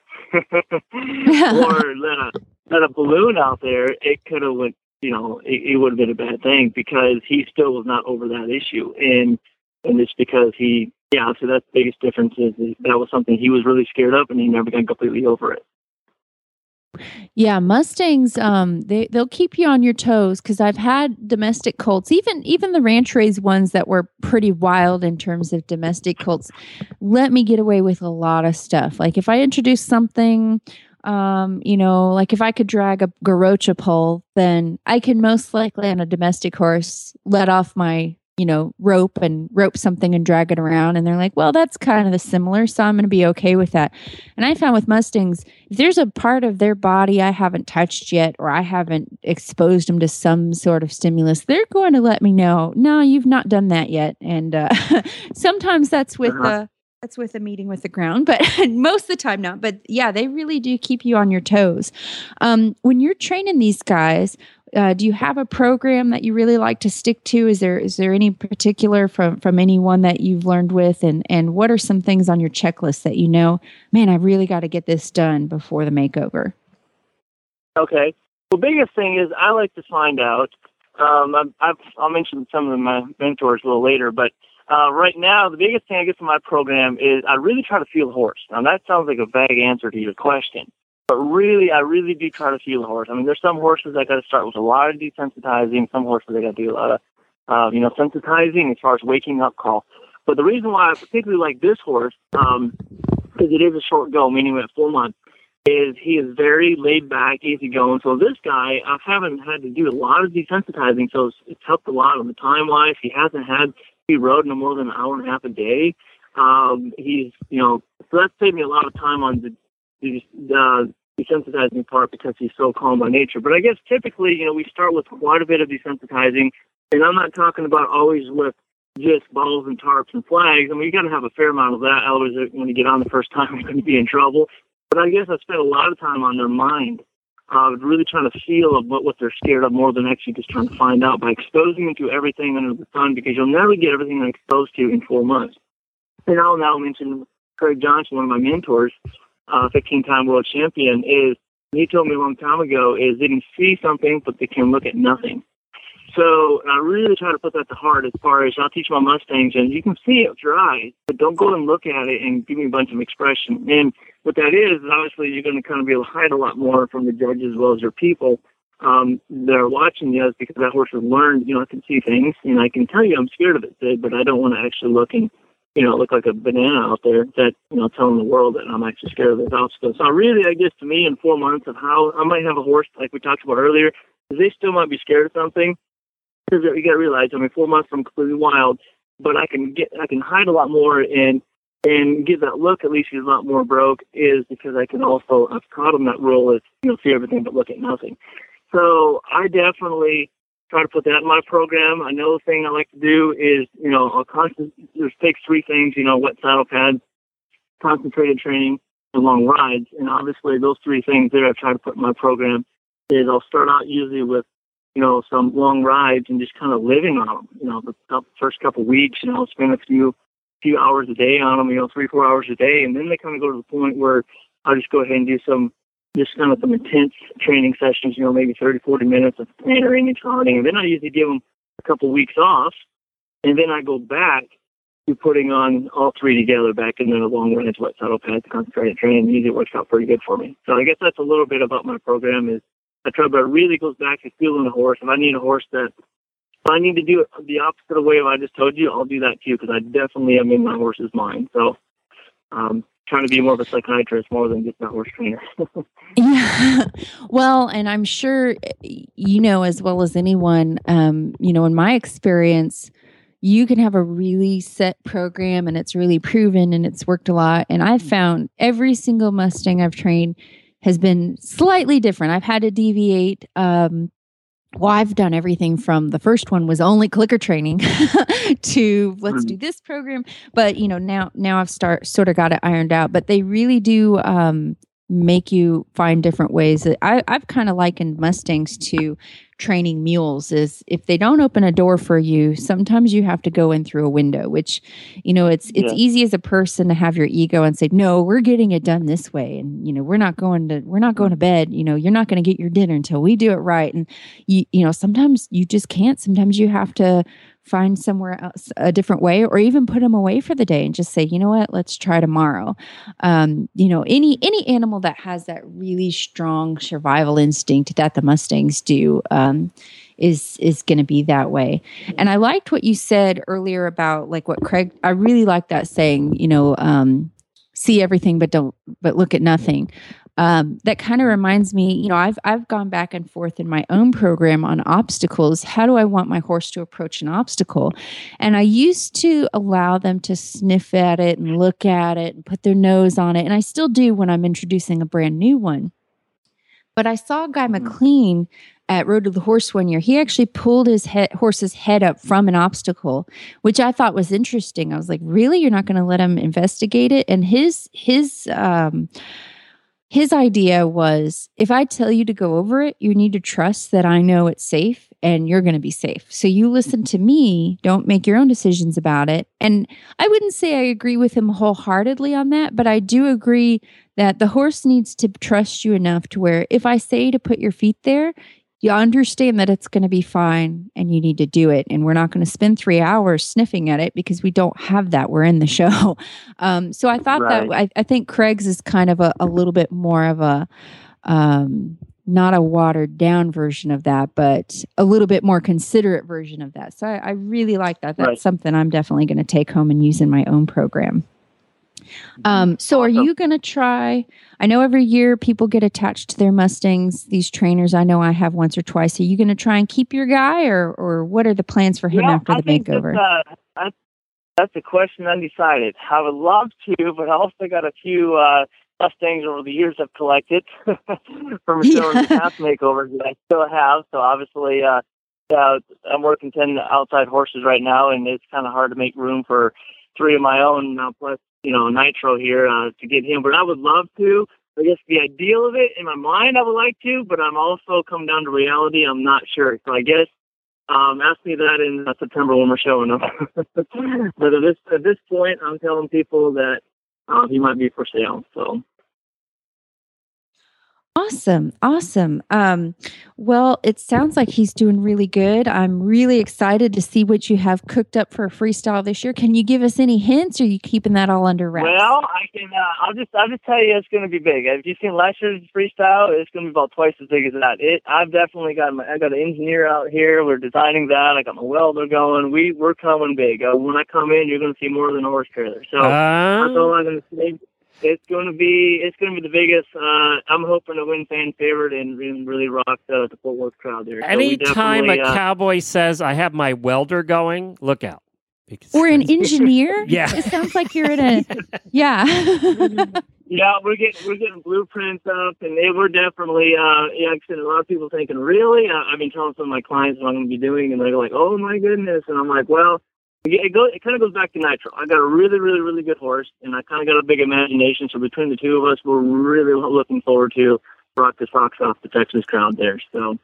or let a let a balloon out there, it could have went, you know, it, it would have been a bad thing because he still was not over that issue. And and it's because he, yeah, so that's the biggest difference is that was something he was really scared of and he never got completely over it. Yeah, Mustangs, um, they they'll keep you on your toes because I've had domestic colts, even even the ranch raised ones that were pretty wild in terms of domestic colts. Let me get away with a lot of stuff. Like if I introduce something, um, you know, like if I could drag a Garocha pole, then I can most likely on a domestic horse let off my, you know, rope and rope something and drag it around. And they're like, well, that's kind of the similar. So I'm going to be okay with that. And I found with Mustangs, if there's a part of their body I haven't touched yet, or I haven't exposed them to some sort of stimulus, they're going to let me know, no, you've not done that yet. And uh, sometimes that's with Uh-huh. uh, that's with a meeting with the ground, but most of the time not. But yeah, they really do keep you on your toes. Um, when you're training these guys, Uh, do you have a program that you really like to stick to? Is there is there any particular from, from anyone that you've learned with? And, and what are some things on your checklist that you know, man, I really got to get this done before the makeover? Okay. The biggest thing is I like to find out, um, I've, I've, I'll mention some of my mentors a little later, but uh, right now, the biggest thing I get from my program is I really try to feel the horse. Now, that sounds like a vague answer to your question. But really, I really do try to feel the horse. I mean, there's some horses I got to start with a lot of desensitizing. Some horses I got to do a lot of, uh, you know, sensitizing as far as waking up call. But the reason why I particularly like this horse, um, because it is a short go, meaning at four months, is he is very laid back, easy going. So this guy, I haven't had to do a lot of desensitizing, so it's, it's helped a lot on the time wise. He hasn't had to be rode no more than an hour and a half a day. Um, he's, you know, so that's saved me a lot of time on the the uh, desensitizing part because he's so calm by nature. But I guess typically, you know, we start with quite a bit of desensitizing, and I'm not talking about always with just balls and tarps and flags. I mean, you got to have a fair amount of that. Otherwise, when you get on the first time, you're going to be in trouble. But I guess I spent a lot of time on their mind, uh, really trying to feel of what, what they're scared of more than actually just trying to find out by exposing them to everything under the sun, because you'll never get everything they're exposed to in four months. And I'll now mention Craig Johnson, one of my mentors, uh, fifteen-time world champion, is he told me a long time ago is they can see something, but they can look at nothing. So I really try to put that to heart as far as I'll teach my Mustangs, and you can see it with your eyes, but don't go and look at it and give me a bunch of expression. And what that is, is obviously you're going to kind of be able to hide a lot more from the judges as well as your people um, that are watching you, because that horse has learned, you know, I can see things, and I can tell you I'm scared of it, Sid, but I don't want to actually look and, you know, look like a banana out there that, you know, telling the world that I'm actually scared of this obstacle. So really, I guess to me, in four months of how I might have a horse, like we talked about earlier, they still might be scared of something. Because you got to realize, I mean, four months I'm completely wild, but I can get, I can hide a lot more and and give that look. At least he's a lot more broke, is because I can also, I've caught him that rule is, you know, see everything but look at nothing. So I definitely try to put that in my program. Another thing I like to do is, you know, I'll constant, there's takes three things, you know, wet saddle pad, concentrated training, and long rides. And obviously those three things there I try to put in my program is I'll start out usually with, you know, some long rides and just kind of living on them. You know, the first couple of weeks, you know, I'll spend a few few hours a day on them, you know, three, four hours a day. And then they kind of go to the point where I'll just go ahead and do some, just kind of some intense training sessions, you know, maybe thirty, forty minutes of entering and trotting. And then I usually give them a couple of weeks off. And then I go back to putting on all three together back in the long rides, wet saddle pads, concentrated training. Usually it works out pretty good for me. So I guess that's a little bit about my program is, I try, but it really goes back to feeling the horse. If I need a horse that, if I need to do it the opposite of the way I just told you, I'll do that too, because I definitely am in my horse's mind. So, um, trying to be more of a psychiatrist more than just a horse trainer. Yeah. Well, and I'm sure you know as well as anyone, um, you know, in my experience, you can have a really set program and it's really proven and it's worked a lot. And I've found every single Mustang I've trained has been slightly different. I've had to deviate. Um, well, I've done everything from the first one was only clicker training to let's do this program. But, you know, now, now I've start sort of got it ironed out, but they really do, um, make you find different ways. I, I've kind of likened Mustangs to training mules. Is if they don't open a door for you, sometimes you have to go in through a window, which, you know, it's it's yeah. easy as a person to have your ego and say, no, we're getting it done this way. And, you know, we're not going to, we're not going to bed. You know, you're not going to get your dinner until we do it right. And, you, you know, sometimes you just can't. Sometimes you have to find somewhere else a different way, or even put them away for the day and just say, you know what, let's try tomorrow. Um, you know, any, any animal that has that really strong survival instinct that the Mustangs do, um, is, is going to be that way. And I liked what you said earlier about like what Craig, I really like that saying, you know, um, see everything, but don't, but look at nothing. Um, that kind of reminds me, you know, I've I've gone back and forth in my own program on obstacles. How do I want my horse to approach an obstacle? And I used to allow them to sniff at it and look at it and put their nose on it. And I still do when I'm introducing a brand new one. But I saw Guy McLean at Road to the Horse one year. He actually pulled his head, horse's head up from an obstacle, which I thought was interesting. I was like, really? You're not going to let him investigate it? And his his um His idea was, if I tell you to go over it, you need to trust that I know it's safe and you're going to be safe. So you listen to me, don't make your own decisions about it. And I wouldn't say I agree with him wholeheartedly on that, but I do agree that the horse needs to trust you enough to where if I say to put your feet there, you understand that it's going to be fine and you need to do it. And we're not going to spend three hours sniffing at it because we don't have that. We're in the show. Um, so I thought Right. that, I, I think Craig's is kind of a, a little bit more of a, um, not a watered down version of that, but a little bit more considerate version of that. So I, I really like that. That's Right. something I'm definitely going to take home and use in my own program. Um, so are you going to try, I know every year people get attached to their Mustangs, these trainers, I know I have once or twice. Are you going to try and keep your guy or, or what are the plans for him yeah, after I the think makeover? That's, uh, that's, that's a question undecided. I would love to, but I also got a few uh, Mustangs over the years I've collected from some of the past makeovers that I still have. So obviously, uh, uh, I'm working ten outside horses right now, and it's kind of hard to make room for three of my own now, plus, you know, Nitro here uh, to get him. But I would love to. I guess the ideal of it, in my mind, I would like to, but I'm also come down to reality. I'm not sure. So I guess um, ask me that in uh, September when we're showing them. But at this, at this point, I'm telling people that uh, he might be for sale. So. Awesome. Awesome. Um, well, it sounds like he's doing really good. I'm really excited to see what you have cooked up for a freestyle this year. Can you give us any hints, or are you keeping that all under wraps? Well, I can. Uh, I'll just. I'll just tell you, it's going to be big. If you've seen last year's freestyle, it's going to be about twice as big as that. It. I've definitely got my. I got an engineer out here. We're designing that. I got my welder going. We. We're coming big. Uh, when I come in, you're going to see more than a horse trailer. So Uh, that's all I'm going to say. It's going to be. It's going to be the biggest. Uh, I'm hoping to win fan favorite and really, really rock the, the Fort Worth crowd there. So we Anytime a definitely, uh, cowboy says, I have my welder going, look out. Because Or an engineer? Yeah. It sounds like you're in a, yeah. Yeah, we're getting we're getting blueprints up, and they were definitely. Uh, yeah, like I said, a lot of people thinking, really? Uh, I've been telling some of my clients what I'm going to be doing, and they're like, oh my goodness, and I'm like, well. It, goes, it kind of goes back to Nitro. I got a really, really, really good horse, and I kind of got a big imagination. So between the two of us, we're really looking forward to rock the socks off the Texas crowd there. So,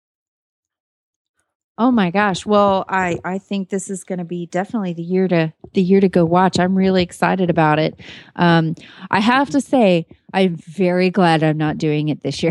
Oh my gosh. Well, I, I think this is going to be definitely the year to the year to go watch. I'm really excited about it. Um, I have to say, I'm very glad I'm not doing it this year.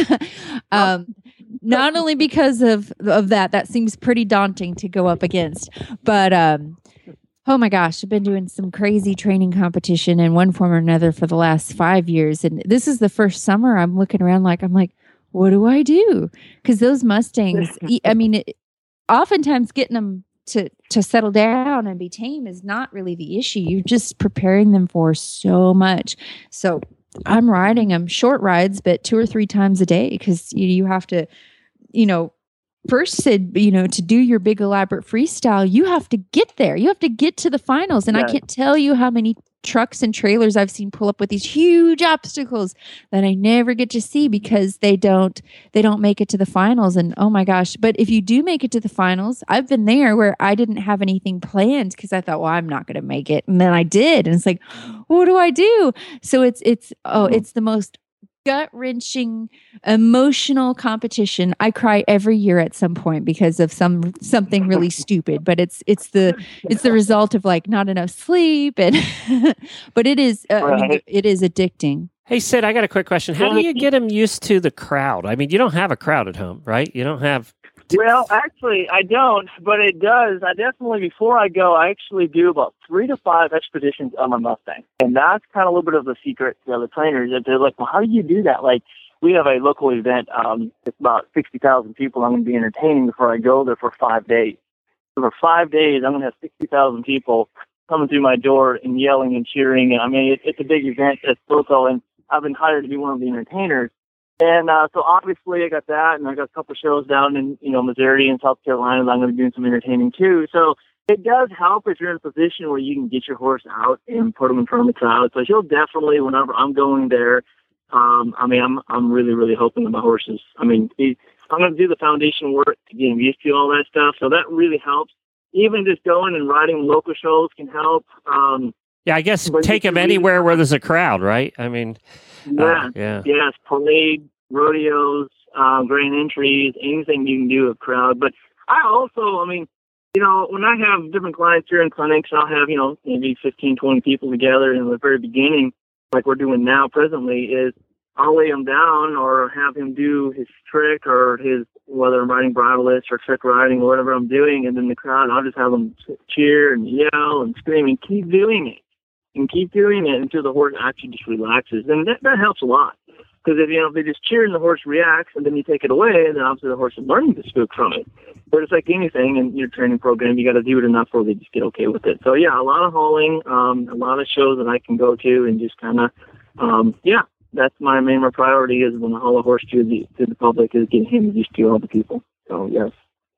um, not only because of of that, that seems pretty daunting to go up against, but um, oh my gosh, I've been doing some crazy training competition in one form or another for the last five years, and this is the first summer I'm looking around like I'm like, what do I do? Because those Mustangs, I mean. It, Oftentimes getting them to, to settle down and be tame is not really the issue. You're just preparing them for so much. So I'm riding them short rides, but two or three times a day because you, you have to, you know, first said, you know, to do your big elaborate freestyle, you have to get there. You have to get to the finals. And Yeah. I can't tell you how many trucks and trailers I've seen pull up with these huge obstacles that I never get to see because they don't they don't make it to the finals. And oh my gosh, but if you do make it to the finals, I've been there where I didn't have anything planned because I thought, well, I'm not going to make it. And then I did. And it's like, what do I do? So it's it's oh, it's the most gut-wrenching, emotional competition. I cry every year at some point because of some something really stupid, but it's it's the it's the result of like not enough sleep and but it is uh, I mean Right. it is addicting. Hey, Sid, I got a quick question. How do you get him used to the crowd? I mean, you don't have a crowd at home, right? You don't have... Well, actually, I don't, but it does. I definitely, before I go, I actually do about three to five expeditions on my Mustang. And that's kind of a little bit of the secret to other trainers. That they're like, well, how do you do that? Like, we have a local event. Um, it's about sixty thousand people I'm going to be entertaining before I go there for five days. So for five days, I'm going to have sixty thousand people coming through my door and yelling and cheering. And I mean, it, it's a big event that's local, and I've been hired to be one of the entertainers. And uh, so obviously I got that, and I got a couple of shows down in, you know, Missouri and South Carolina that I'm going to be doing some entertaining too. So it does help if you're in a position where you can get your horse out and put him in front of the crowd. So he'll definitely, whenever I'm going there, um, I mean, I'm I'm really, really hoping that my horses, I mean, he, I'm going to do the foundation work to get him used to all that stuff. So that really helps. Even just going and riding local shows can help. Um, Yeah, I guess But take you him really- anywhere where there's a crowd, right? I mean, yeah. uh, yeah. Yes, parade, rodeos, um, grand entries, anything you can do with crowd. But I also, I mean, you know, when I have different clients here in clinics, I'll have, you know, maybe fifteen, twenty people together in the very beginning, like we're doing now presently, is I'll lay him down or have him do his trick or his, whether I'm riding bridleless or trick riding or whatever I'm doing, and then the crowd, I'll just have them cheer and yell and scream and keep doing it. And keep doing it until the horse actually just relaxes. And that, that helps a lot. Because if, you know, if they just cheer and the horse reacts and then you take it away, then obviously the horse is learning to spook from it. But it's like anything in your training program, you got to do it enough where they just get okay with it. So, yeah, a lot of hauling, um, a lot of shows that I can go to and just kind of, um, yeah, that's my main priority is when I haul a horse to the, to the public is getting him used to all the people. So, yes.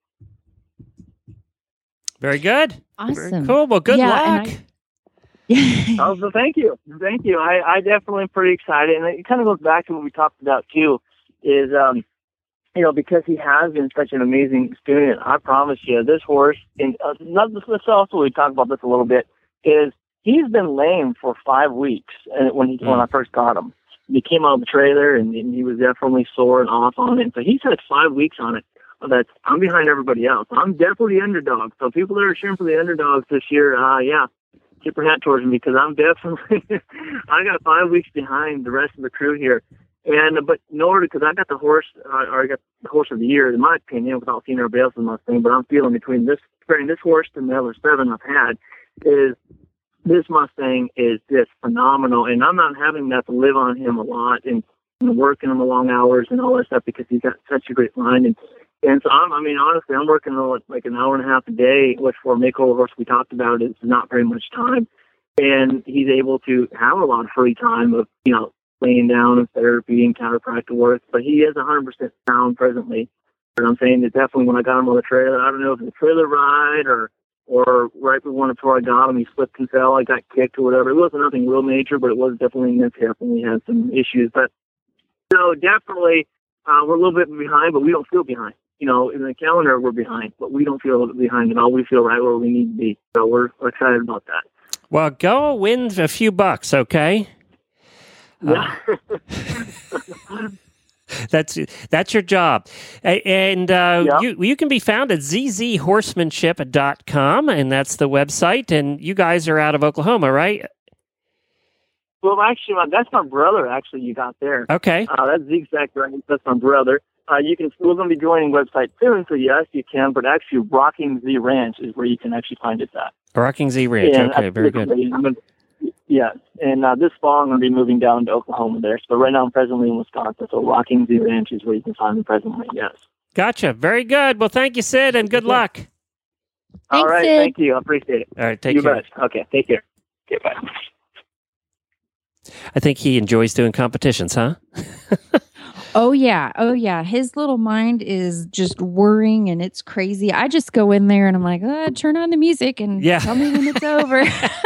Very good. Very Awesome. cool. Well, good Yeah, and luck. Oh, so thank you. Thank you. I, I definitely am pretty excited. And it kind of goes back to what we talked about, too, is, um, you know, because he has been such an amazing student, I promise you, this horse, and uh, not, let's also we talk about this a little bit, is he's been lame for five weeks and when he Mm. when I first got him. He came out of the trailer, and, and he was definitely sore and off on it. So he's had five weeks on it. That I'm behind everybody else. I'm definitely the underdog. So people that are cheering for the underdogs this year, uh, yeah, tip your hat towards me because I'm definitely, I got five weeks behind the rest of the crew here. And but in order, because I got the horse, uh, or I got the horse of the year, in my opinion, without seeing everybody else's Mustang. But I'm feeling between this, comparing this horse to the other seven I've had, is this Mustang is just phenomenal. And I'm not having to have to live on him a lot and, and working him the long hours and all that stuff because he's got such a great line. And and so I'm, I mean, honestly, I'm working on like an hour and a half a day, which for a makeover horse we talked about is not very much time. And he's able to have a lot of free time of, you know, laying down and therapy and chiropractic work, but he is one hundred percent sound presently. And I'm saying that definitely when I got him on the trailer, I don't know if it's a trailer ride or or right before I got him, he slipped and fell, I got kicked or whatever. It wasn't nothing real major, but it was definitely in his hip and he had some issues. But so definitely uh, we're a little bit behind, but we don't feel behind. You know, in the calendar we're behind, but we don't feel behind at all. We feel right where we need to be. So we're, we're excited about that. Well, go win a few bucks, okay? Yeah. Uh, that's that's your job. And uh, yep. you you can be found at z z horsemanship dot com, and that's the website. And you guys are out of Oklahoma, right? Well, actually, that's my brother, actually, you got there. Okay. Uh, that's the exact right. That's my brother. Uh, you can, we're going to be joining website soon, so yes, you can, but actually Rocking Z Ranch is where you can actually find us at. Rocking Z Ranch, and okay, very good. Gonna, yeah, and uh, this fall I'm going to be moving down to Oklahoma there, so right now I'm presently in Wisconsin, so Rocking Z Ranch is where you can find me presently, yes. Gotcha, very good. Well, thank you, Sid, and good luck. Thanks, All right, Sid. thank you, I appreciate it. All right, take you care. Bet. Okay, take care. Okay, bye. I think he enjoys doing competitions, huh? Oh, yeah. Oh, yeah. His little mind is just whirring and it's crazy. I just go in there and I'm like, oh, turn on the music and Yeah. tell me when it's over.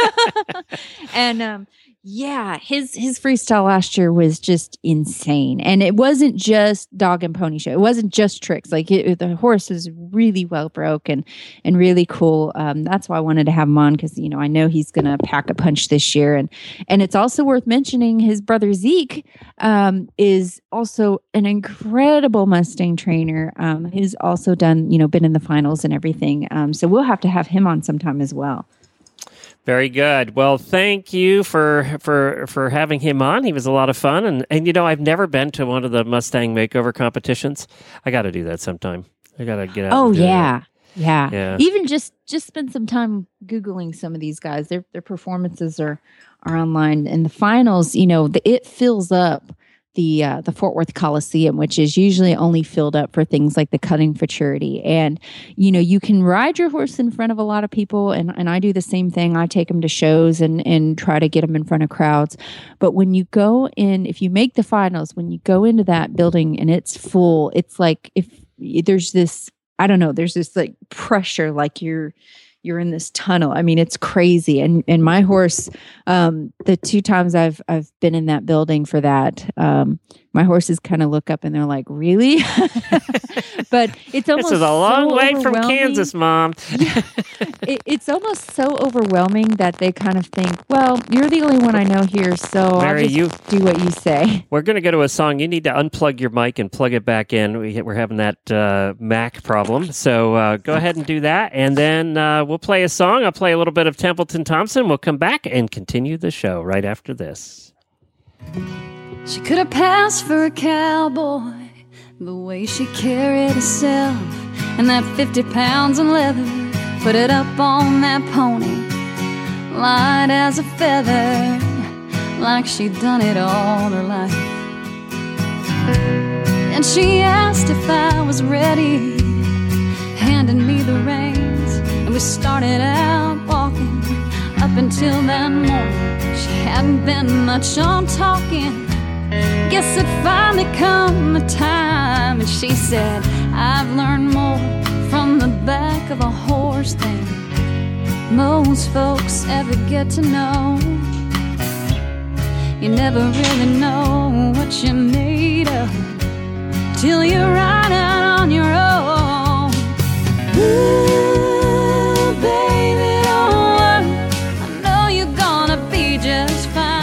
and um, yeah, his his freestyle last year was just insane. And it wasn't just dog and pony show. It wasn't just tricks. Like it, the horse was really well broke and, and really cool. Um, that's why I wanted to have him on because, you know, I know he's going to pack a punch this year. And, and it's also worth mentioning his brother Zeke um, is also an incredible Mustang trainer. Um, he's also done, you know, been in the finals and everything. Um, so we'll have to have him on sometime as well. Very good. Well, thank you for for for having him on. He was a lot of fun, and and you know I've never been to one of the Mustang makeover competitions. I got to do that sometime. I got to get out. Oh and do yeah. that. yeah, Yeah. Even just just spend some time Googling some of these guys. Their their performances are are online, and the finals. You know, the, it fills up the uh, the Fort Worth Coliseum, which is usually only filled up for things like the Cutting Futurity. And, you know, you can ride your horse in front of a lot of people. And, and I do the same thing. I take them to shows and, and try to get them in front of crowds. But when you go in, if you make the finals, when you go into that building and it's full, it's like if there's this, I don't know, there's this like pressure, like you're, you're in this tunnel. I mean, it's crazy. And and my horse, um, the two times I've I've been in that building for that, um, my horses kind of look up and they're like, "Really?" But it's almost This is a long so way from overwhelming. Kansas, Mom. Yeah. It, it's almost so overwhelming that they kind of think, "Well, you're the only one I know here, so Mary, I'll just you- do what you say." We're going to go to a song. You need to unplug your mic and plug it back in. We, we're having that uh, Mac problem. So uh, go ahead and do that. And then uh, we'll play a song. I'll play a little bit of Templeton Thompson. We'll come back and continue the show right after this. She could have passed for a cowboy, the way she carried herself, and that fifty pounds of leather, put it up on that pony, light as a feather, like she'd done it all her life. And she asked if I was ready, handed me the reins, and we started out walking. Up until that morning, she hadn't been much on talking. Guess it finally come a time, and she said, I've learned more from the back of a horse than most folks ever get to know. You never really know what you're made of till you ride out on your own. Ooh, baby, don't worry, I know you're gonna be just fine.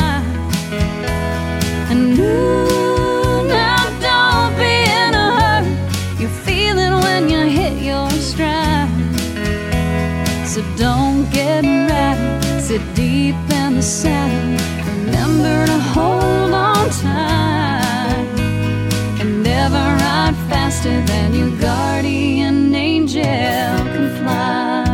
And ooh, now don't be in a hurry, you feel it when you hit your stride. So don't get rattled, sit deep in the saddle, remember to hold on tight. ride faster than your guardian angel can fly.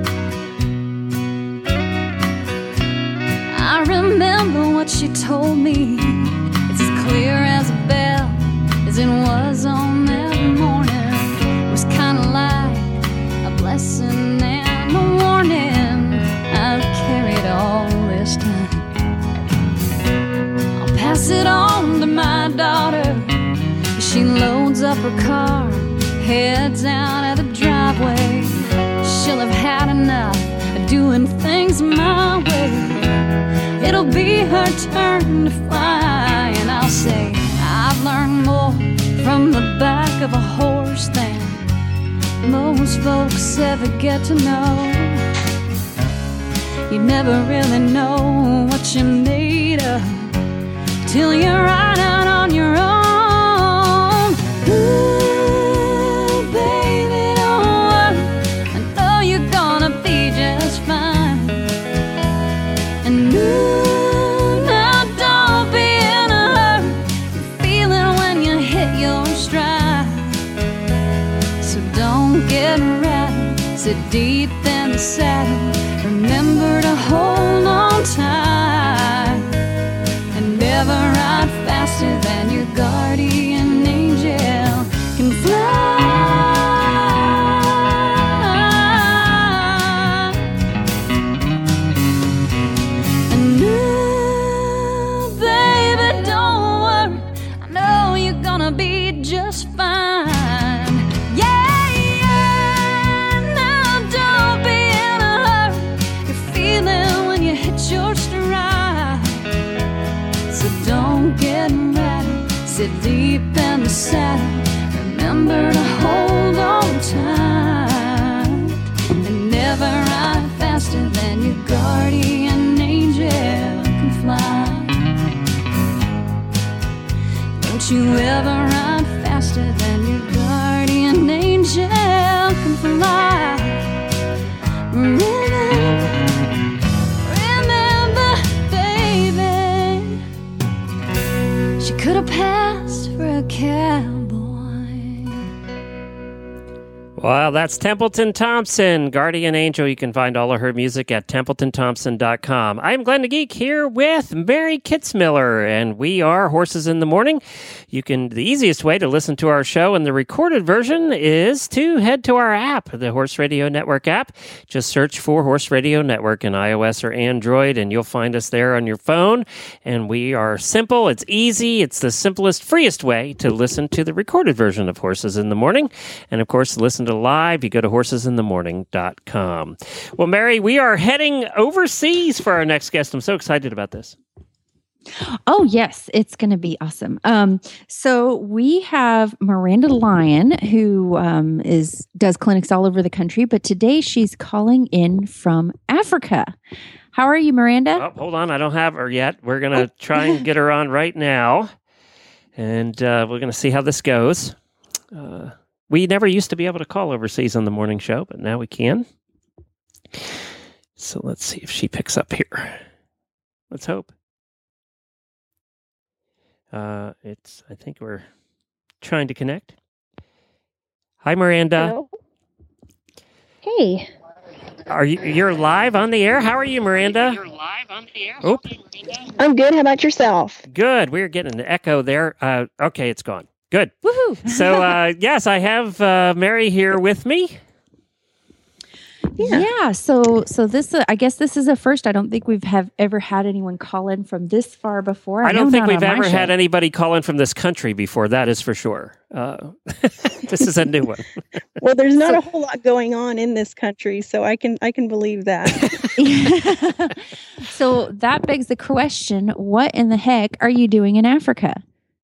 I remember what she told me. It's as clear as a bell as it was on that morning. It was kind of like a blessing and a warning I've carried all this time. I'll pass it on to my daughter. She loads up her car, heads out of the driveway. She'll have had enough of doing things my way. It'll be her turn to fly, and I'll say I've learned more from the back of a horse than most folks ever get to know. You never really know what you're made of till you're right out on your own. Ooh, baby, don't worry, I know you're gonna be just fine. And ooh, now don't be in a hurry, you're feeling when you hit your stride. So don't get rattled, sit deep in the saddle, remember to hold on tight, and never ride faster than your guardian angel can fly. And ooh, baby, don't worry, I know you're gonna be just fine. Yeah, yeah, now don't be in a hurry, you're feeling when you hit your stride. So don't get rattled, sit deep in the saddle, remember to hold on tight, and never ride faster than your guardian angel can fly. Don't you ever ride faster than your guardian angel can fly. Remember, remember, baby, she could have passed for a cowboy. Well, that's Templeton Thompson, Guardian Angel. You can find all of her music at templeton thompson dot com. I'm Glenn the Geek here with Mary Kitzmiller, and we are Horses in the Morning. You can, the easiest way to listen to our show in the recorded version is to head to our app, the Horse Radio Network app. Just search for Horse Radio Network in iOS or Android, and you'll find us there on your phone. And we are simple, it's easy, it's the simplest, freest way to listen to the recorded version of Horses in the Morning. And of course, listen to live, you go to horses in the morning dot com. Well, Mary, we are heading overseas for our next guest. I'm so excited about this. Oh, yes, it's going to be awesome. Um, so we have Miranda Lyon, who um, is does clinics all over the country, but today she's calling in from Africa. How are you, Miranda? Oh, hold on, I don't have her yet. We're going to try and get her on right now, and uh, we're going to see how this goes. Uh, we never used to be able to call overseas on the morning show, but now we can. So let's see if she picks up here. Let's hope. Uh, it's. I think we're trying to connect. Hi, Miranda. Hello. Hey. Are you? You're live on the air. How are you, Miranda? You're live on the air. Oop. I'm good. How about yourself? Good. We're getting an echo there. Uh, okay, it's gone. Good. Woohoo! So, uh, yes, I have uh, Mary here with me. Yeah. yeah. So, so this, uh, I guess this is a first. I don't think we've have ever had anyone call in from this far before. I, I don't know think not we've on my ever show. had anybody call in from this country before. That is for sure. Uh, this is a new one. Well, there's not a whole lot going on in this country, so I can I can believe that. So that begs the question: what in the heck are you doing in Africa?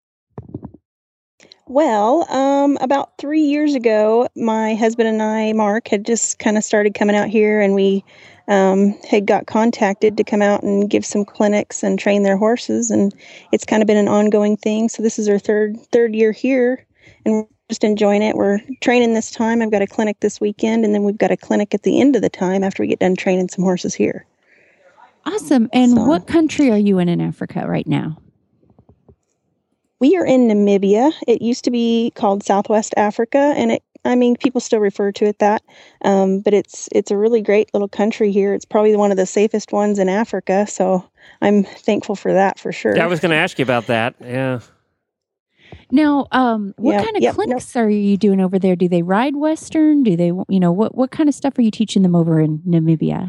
Well, um, about three years ago, my husband and I, Mark, had just kind of started coming out here, and we um, had got contacted to come out and give some clinics and train their horses, and it's kind of been an ongoing thing. So this is our third third year here, and we're just enjoying it. We're training this time. I've got a clinic this weekend, and then we've got a clinic at the end of the time after we get done training some horses here. Awesome. And So- what country are you in in Africa right now? We are in Namibia. It used to be called Southwest Africa, and it, I mean, people still refer to it that, um, but it's it's a really great little country here. It's probably one of the safest ones in Africa, so I'm thankful for that for sure. Yeah, I was going to ask you about that. Yeah. Now, um, what Yep, kind of yep, clinics are you doing over there? Do they ride Western? Do they, you know, what, what kind of stuff are you teaching them over in Namibia?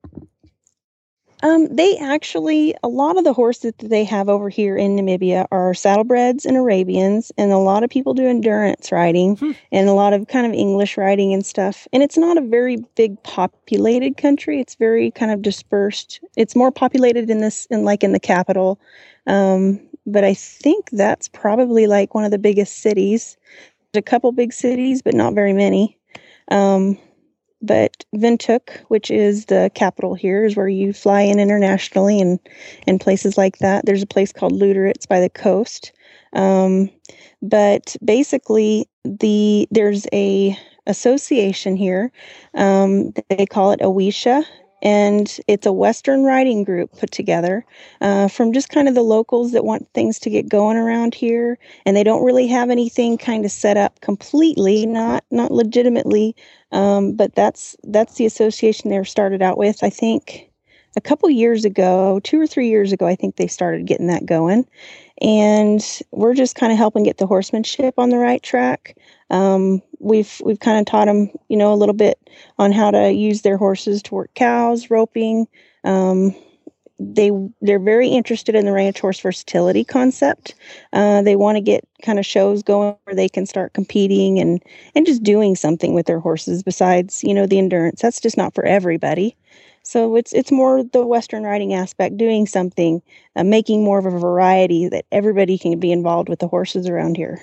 Um, they actually, a lot of the horses that they have over here in Namibia are saddlebreds and Arabians, and a lot of people do endurance riding Hmm. and a lot of kind of English riding and stuff. And it's not a very big populated country. It's very kind of dispersed. It's more populated in this, in like in the capital. Um, but I think that's probably like one of the biggest cities. There's a couple big cities, but not very many. Um, But Windhoek, which is the capital here, is where you fly in internationally and, and places like that. There's a place called Luderitz by the coast. Um, but basically, the there's a association here. Um, they call it AWISHA, and it's a Western riding group put together uh, from just kind of the locals that want things to get going around here. And they don't really have anything kind of set up completely, not not legitimately. Um, but that's that's the association they were started out with. I think a couple years ago, two or three years ago, I think they started getting that going. And we're just kind of helping get the horsemanship on the right track. Um, we've we've kind of taught them, you know, a little bit on how to use their horses to work cows, roping. Um, they they're very interested in the ranch horse versatility concept. Uh, they want to get kind of shows going where they can start competing and and just doing something with their horses besides, you know, the endurance. That's just not for everybody. So it's it's more the Western riding aspect, doing something, uh, making more of a variety that everybody can be involved with the horses around here.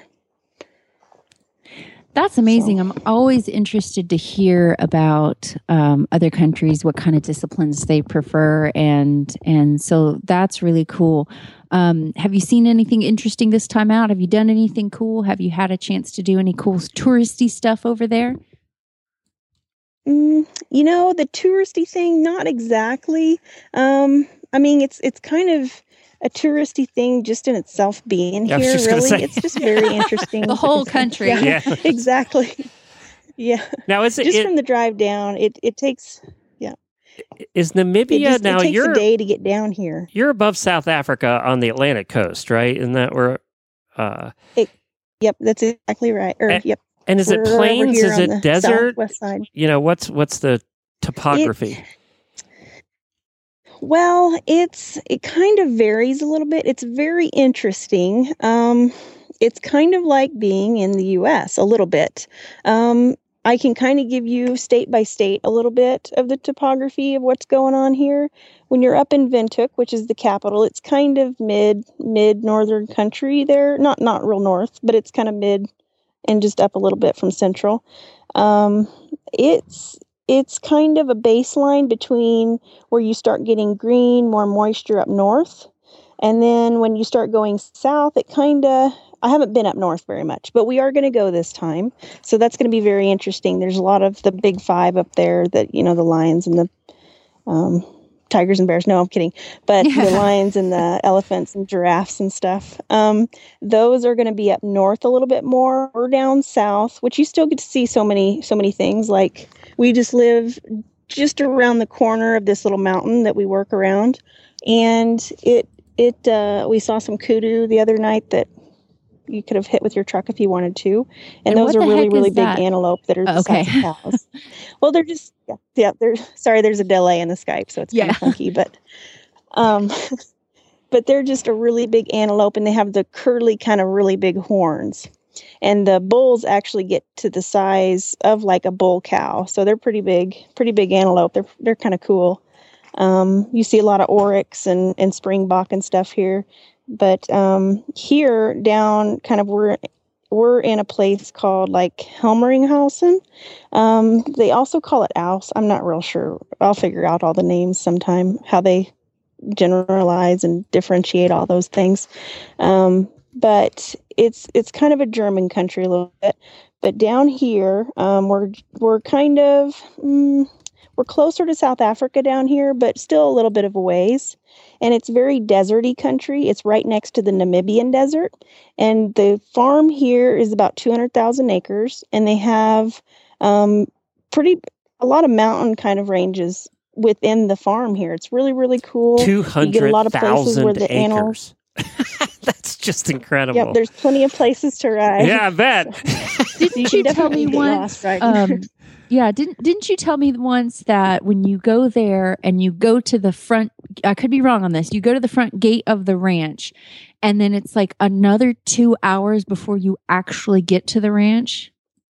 That's amazing. I'm always interested to hear about um, other countries, what kind of disciplines they prefer, and and so that's really cool. Um, have you seen anything interesting this time out? Have you done anything cool? Have you had a chance to do any cool touristy stuff over there? Mm, you know, the touristy thing, not exactly. Um, I mean, it's it's kind of a touristy thing just in itself being Yeah, I was here, just gonna really. say. It's just very interesting. The whole country. Yeah, Yeah. exactly. Yeah. Now, is it, Just it from the drive down, it, it takes is it, Namibia just, now? it takes You're a day to get down here. you're above South Africa on the Atlantic coast, right? Isn't that where? Uh, Yep, that's exactly right. Or Eh, yep. and is we're it over plains? here Is on it the desert? southwest side. You know, what's what's the topography? Well, it's it kind of varies a little bit. It's very interesting. Um, it's kind of like being in the U S a little bit. Um, I can kind of give you state by state a little bit of the topography of what's going on here. When you're up in Windhoek, which is the capital, it's kind of mid mid northern country there. Not not real north, but it's kind of mid and just up a little bit from central. Um, it's it's kind of a baseline between where you start getting green, more moisture up north. And then when you start going south, it kind of, I haven't been up north very much, but we are going to go this time. So that's going to be very interesting. There's a lot of the big five up there that, you know, the lions and the um, tigers and bears. No, I'm kidding. But Yeah. the lions and the elephants and giraffes and stuff. Um, those are going to be up north a little bit more. We're down south, which you still get to see so many, so many things. Like we just live just around the corner of this little mountain that we work around. And it, it, uh, we saw some kudu the other night that you could have hit with your truck if you wanted to. And, And those what are the really, heck really is big that? antelope that are the Okay. size of cows. Well, they're just, yeah, yeah, they're, sorry, there's a delay in the Skype, so it's kind Yeah. of funky, but, um, but they're just a really big antelope and they have the curly kind of really big horns. And the bulls actually get to the size of like a bull cow. So they're pretty big, pretty big antelope. They're, they're kind of cool. Um, you see a lot of oryx and, and springbok and stuff here. But um, here down kind of we're, we're in a place called like Helmeringhausen. Um, they also call it Aus. I'm not real sure. I'll figure out all the names sometime, how they generalize and differentiate all those things. Um, but it's it's kind of a German country a little bit. But down here, um, we're we're kind of mm, we're closer to South Africa down here, but still a little bit of a ways. and it's very deserty country. It's right next to the Namibian desert, and the farm here is about two hundred thousand acres, and they have um, pretty a lot of mountain kind of ranges within the farm here. It's really, really cool. two hundred thousand acres. Animals... That's just incredible. Yep, there's plenty of places to ride. Yeah, I bet. Didn't you tell me once? Um, yeah, didn't didn't you tell me once that when you go there and you go to the front, I could be wrong on this, you go to the front gate of the ranch, and then it's like another two hours before you actually get to the ranch?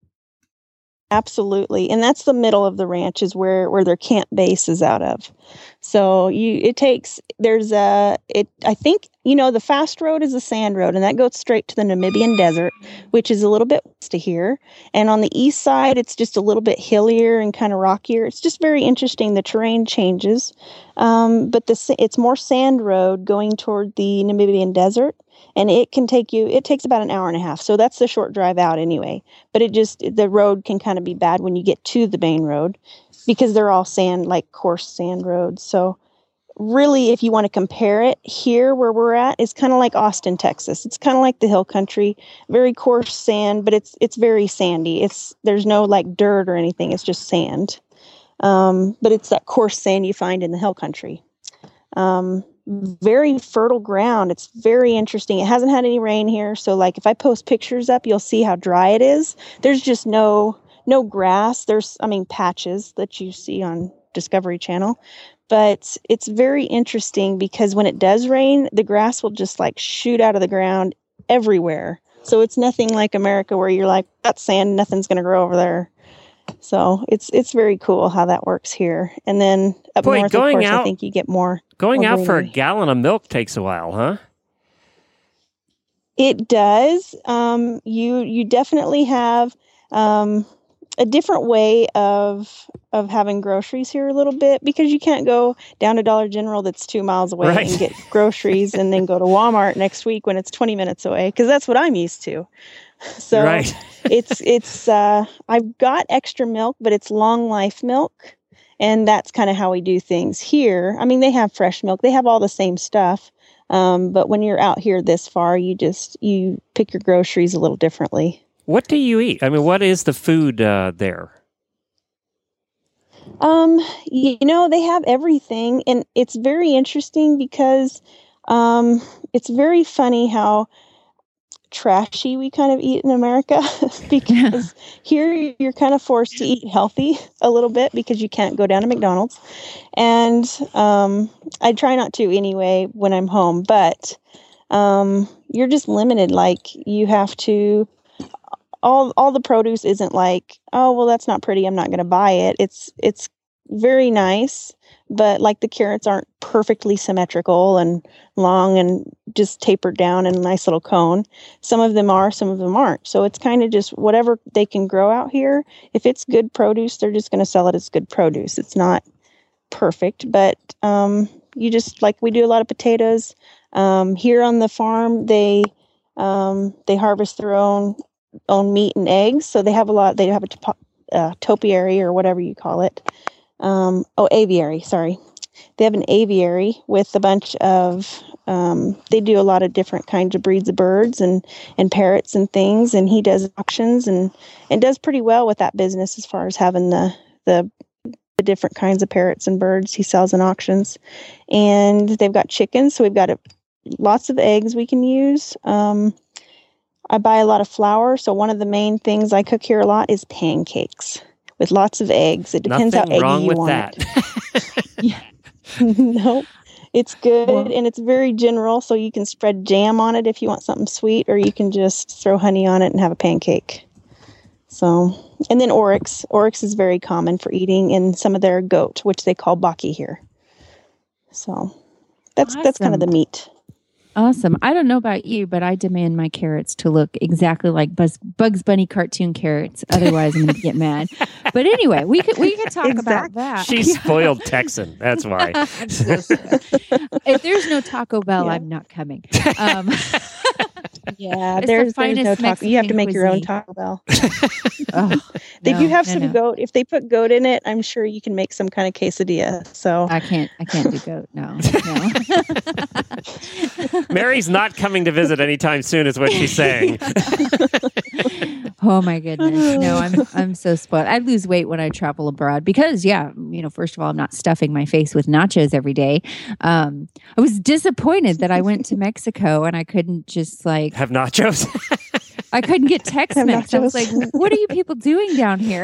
Absolutely. And that's the middle of the ranch is where, where their camp base is out of. So you, it takes, there's a, it, I think, you know, the fast road is a sand road, and that goes straight to the Namibian desert, which is a little bit west of here. And on the east side, it's just a little bit hillier and kind of rockier. It's just very interesting. The terrain changes. Um, but the, it's more sand road going toward the Namibian desert. And it can take you, it takes about an hour and a half. So that's the short drive out anyway. But it just, the road can kind of be bad when you get to the main road because they're all sand, like coarse sand roads. So really, if you want to compare it, here where we're at is kind of like Austin, Texas. It's kind of like the hill country, very coarse sand, but it's it's very sandy. It's there's no like dirt or anything. It's just sand. Um, but it's that coarse sand you find in the hill country. Um, very fertile ground. It's very interesting. It hasn't had any rain here. So like if I post pictures up, you'll see how dry it is. There's just no, no grass. There's, I mean, patches that you see on Discovery Channel, but it's very interesting because when it does rain, the grass will just like shoot out of the ground everywhere. So it's nothing like America where you're like, that's sand, nothing's going to grow over there. So it's it's very cool how that works here. And then up Boy, north, going of course, out, I think you get more. Going more out for a greenery. gallon of milk takes a while, huh? It does. Um, you you definitely have um, a different way of of having groceries here a little bit because you can't go down to Dollar General that's two miles away Right. and get groceries and then go to Walmart next week when it's twenty minutes away because that's what I'm used to. So Right. it's it's uh, I've got extra milk, but it's long life milk, and that's kind of how we do things here. I mean, they have fresh milk, they have all the same stuff, um, but when you're out here this far, you just you pick your groceries a little differently. What do you eat? I mean, what is the food uh, there? Um, you know, they have everything, and it's very interesting because um, it's very funny how trashy we kind of eat in America because here you're kind of forced to eat healthy a little bit because you can't go down to McDonald's. And um, I try not to anyway when I'm home, but um, you're just limited. Like you have to, all all the produce isn't like, oh, well, that's not pretty, I'm not going to buy it. It's it's very nice, but like the carrots aren't perfectly symmetrical and long and just tapered down in a nice little cone. Some of them are, some of them aren't. So it's kind of just whatever they can grow out here. If it's good produce, they're just going to sell it as good produce. It's not perfect, but um, you just like we do a lot of potatoes. Um, here on the farm, they um, they harvest their own own meat and eggs. So they have a lot. They have a top, uh, topiary or whatever you call it. Um, oh, aviary, sorry. They have an aviary with a bunch of, um, they do a lot of different kinds of breeds of birds and, and parrots and things. And he does auctions and, and does pretty well with that business as far as having the, the, the different kinds of parrots and birds he sells in auctions. And they've got chickens. So we've got a, lots of eggs we can use. Um, I buy a lot of flour. So one of the main things I cook here a lot is pancakes with lots of eggs. It depends Nothing how eggy wrong you with want that. it. Yeah. No, it's good and it's very general. So you can spread jam on it if you want something sweet, or you can just throw honey on it and have a pancake. So, and then oryx. Oryx is very common for eating in some of their goat, which they call baki here. So that's that's kind of the meat. Awesome. I don't know about you, but I demand my carrots to look exactly like Buzz, Bugs Bunny cartoon carrots. Otherwise, I'm going to get mad. But anyway, we could we could talk about that. She's spoiled Texan. That's why. If there's no Taco Bell, Yeah. I'm not coming. Um, Yeah, It's the there's, there's finest no taco. You have to Mexican make your own cuisine. Taco Bell. Oh, They no, do have no, some no. goat. If they put goat in it, I'm sure you can make some kind of quesadilla. So I can't. I can't do goat. No, no. Mary's not coming to visit anytime soon, is what she's saying. Oh my goodness. No, I'm I'm so spoiled. I lose weight when I travel abroad because, yeah, you know, first of all, I'm not stuffing my face with nachos every day. Um, I was disappointed that I went to Mexico and I couldn't just like Have nachos. I couldn't get Tex-Mex. I was like, nachos. what are you people doing down here?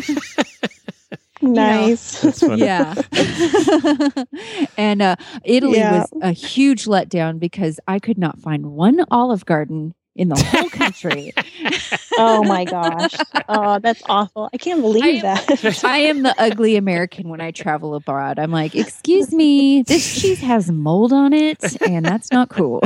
nice. That's funny. Yeah. and uh, Italy Yeah. was a huge letdown because I could not find one Olive Garden in the whole country. Oh my gosh. Oh, that's awful. I can't believe I am- that. I am the ugly American when I travel abroad. I'm like, excuse me, this cheese has mold on it, and that's not cool.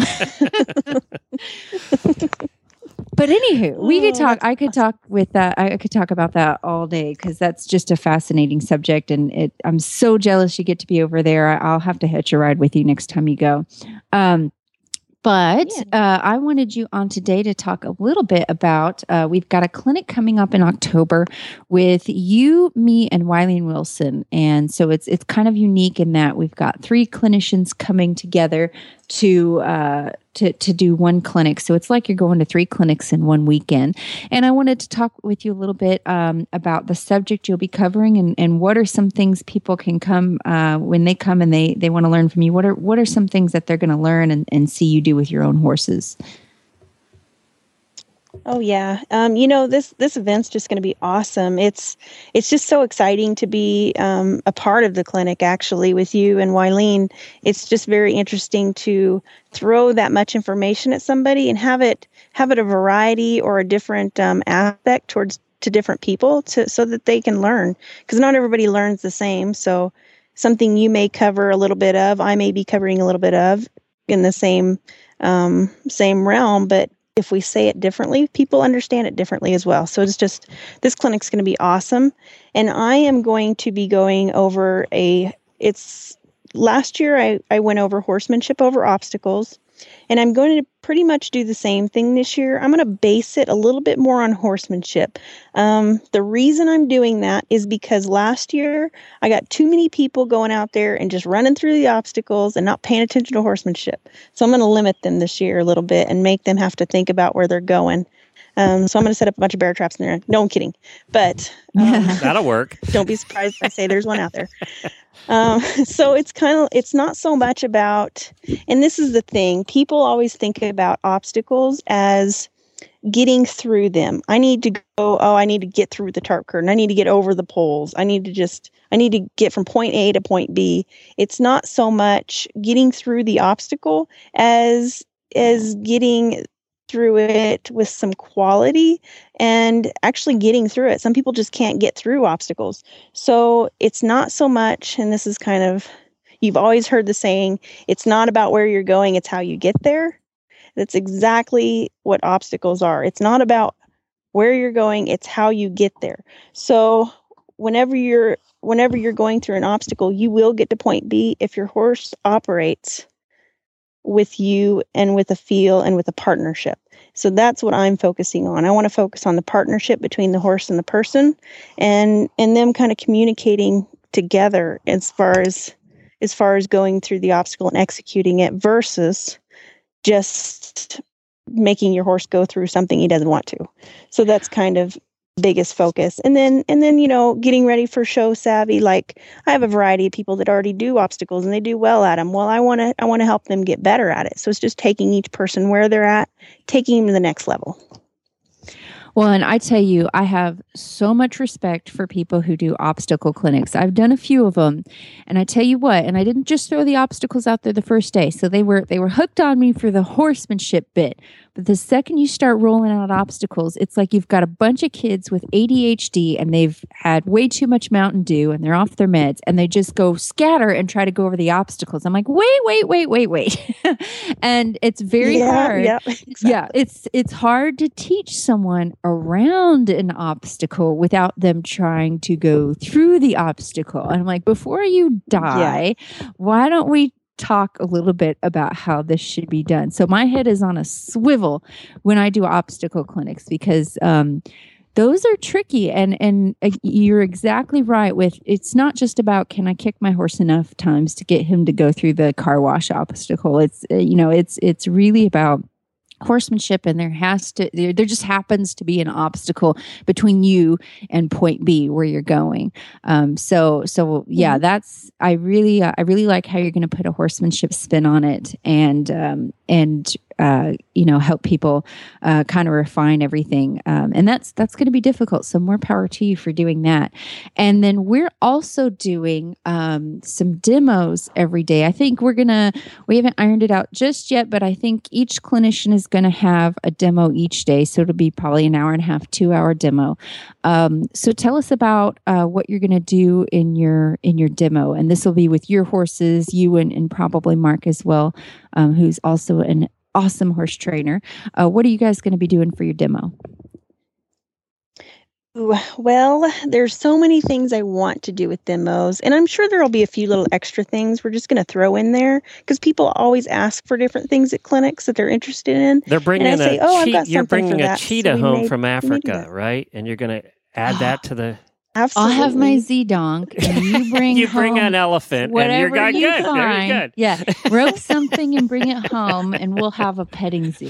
But anywho, we could Oh, talk. that's I could talk with that. I could talk about that all day because that's just a fascinating subject, and it. I'm so jealous you get to be over there. I- I'll have to hitch a ride with you next time you go. Um, But uh, I wanted you on today to talk a little bit about, uh, we've got a clinic coming up in October with you, me, and Wileen Wilson. And so it's it's kind of unique in that we've got three clinicians coming together to uh, to to do one clinic. So it's like you're going to three clinics in one weekend. And I wanted to talk with you a little bit um, about the subject you'll be covering and, and what are some things people can come uh, when they come and they they want to learn from you. What are what are some things that they're going to learn and, and see you do with your own horses? Oh yeah. Um, you know, this this event's just going to be awesome. It's it's just so exciting to be um, a part of the clinic actually with you and Wileen. It's just very interesting to throw that much information at somebody and have it have it a variety or a different um, aspect towards to different people to so that they can learn, because not everybody learns the same. So something you may cover a little bit of, I may be covering a little bit of in the same um, same realm, but if we say it differently, people understand it differently as well. So it's just, this clinic's going to be awesome. And I am going to be going over a, it's, last year I, I went over horsemanship over obstacles, and I'm going to pretty much do the same thing this year. I'm going to base it a little bit more on horsemanship. Um, the reason I'm doing that is because last year I got too many people going out there and just running through the obstacles and not paying attention to horsemanship. So I'm going to limit them this year a little bit and make them have to think about where they're going. Um, so I'm going to set up a bunch of bear traps in there. No, I'm kidding. But um, That'll work. don't be surprised if I say there's one out there. Um, so it's kind of, it's not so much about, and this is the thing, people always think about obstacles as getting through them. I need to go, oh, I need to get through the tarp curtain. I need to get over the poles. I need to just, I need to get from point A to point B. It's not so much getting through the obstacle as, as getting through it with some quality and actually getting through it. Some people just can't get through obstacles. So it's not so much, and this is kind of, you've always heard the saying, it's not about where you're going, it's how you get there. That's exactly what obstacles are. It's not about where you're going, it's how you get there. So whenever you're whenever you're going through an obstacle, you will get to point B if your horse operates with you and with a feel and with a partnership. So that's what I'm focusing on. I want to focus on the partnership between the horse and the person, and and them kind of communicating together as far as as far as going through the obstacle and executing it versus just making your horse go through something he doesn't want to. So that's kind of biggest focus. And then, and then, you know, getting ready for show savvy. Like I have a variety of people that already do obstacles and they do well at them. Well, I want to, I want to help them get better at it. So it's just taking each person where they're at, taking them to the next level. Well, and I tell you, I have so much respect for people who do obstacle clinics. I've done a few of them, and I tell you what, and I didn't just throw the obstacles out there the first day. So they were they were hooked on me for the horsemanship bit. But the second you start rolling out obstacles, it's like you've got a bunch of kids with A D H D and they've had way too much Mountain Dew and they're off their meds and they just go scatter and try to go over the obstacles. I'm like, wait, wait, wait, wait, wait. And it's very yeah, hard. Yeah, exactly. Yeah, it's it's hard to teach someone around an obstacle without them trying to go through the obstacle. And I'm like, before you die, yeah. why don't we talk a little bit about how this should be done. So my head is on a swivel when I do obstacle clinics because um, those are tricky. And and uh, you're exactly right with it's not just about can I kick my horse enough times to get him to go through the car wash obstacle. It's uh, you know it's it's really about horsemanship, and there has to there, there just happens to be an obstacle between you and point B where you're going. Um, so so yeah, that's I really uh, I really like how you're going to put a horsemanship spin on it, and um, and uh, you know help people uh, kind of refine everything, um, and that's that's going to be difficult. So more power to you for doing that. And then we're also doing um, some demos every day. I think we're gonna we haven't ironed it out just yet, but I think each clinician is going to have a demo each day. So it'll be probably an hour and a half, two hour demo. Um, so tell us about uh, what you're going to do in your in your demo, and this will be with your horses, you and, and probably Mark as well, um, who's also an awesome horse trainer. Uh, what are you guys going to be doing for your demo? Well, there's so many things I want to do with demos, and I'm sure there'll be a few little extra things we're just going to throw in there because people always ask for different things at clinics that they're interested in. They're bringing and I say, a oh, I've che- got you're something bringing for a that. cheetah So home made, from Africa, right? And you're going to add that to the. Absolutely. I'll have my Z-Donk, and you bring you bring home an elephant, whatever and you're got you good. Find. Very good. Yeah, rope something and bring it home, and we'll have a petting zoo.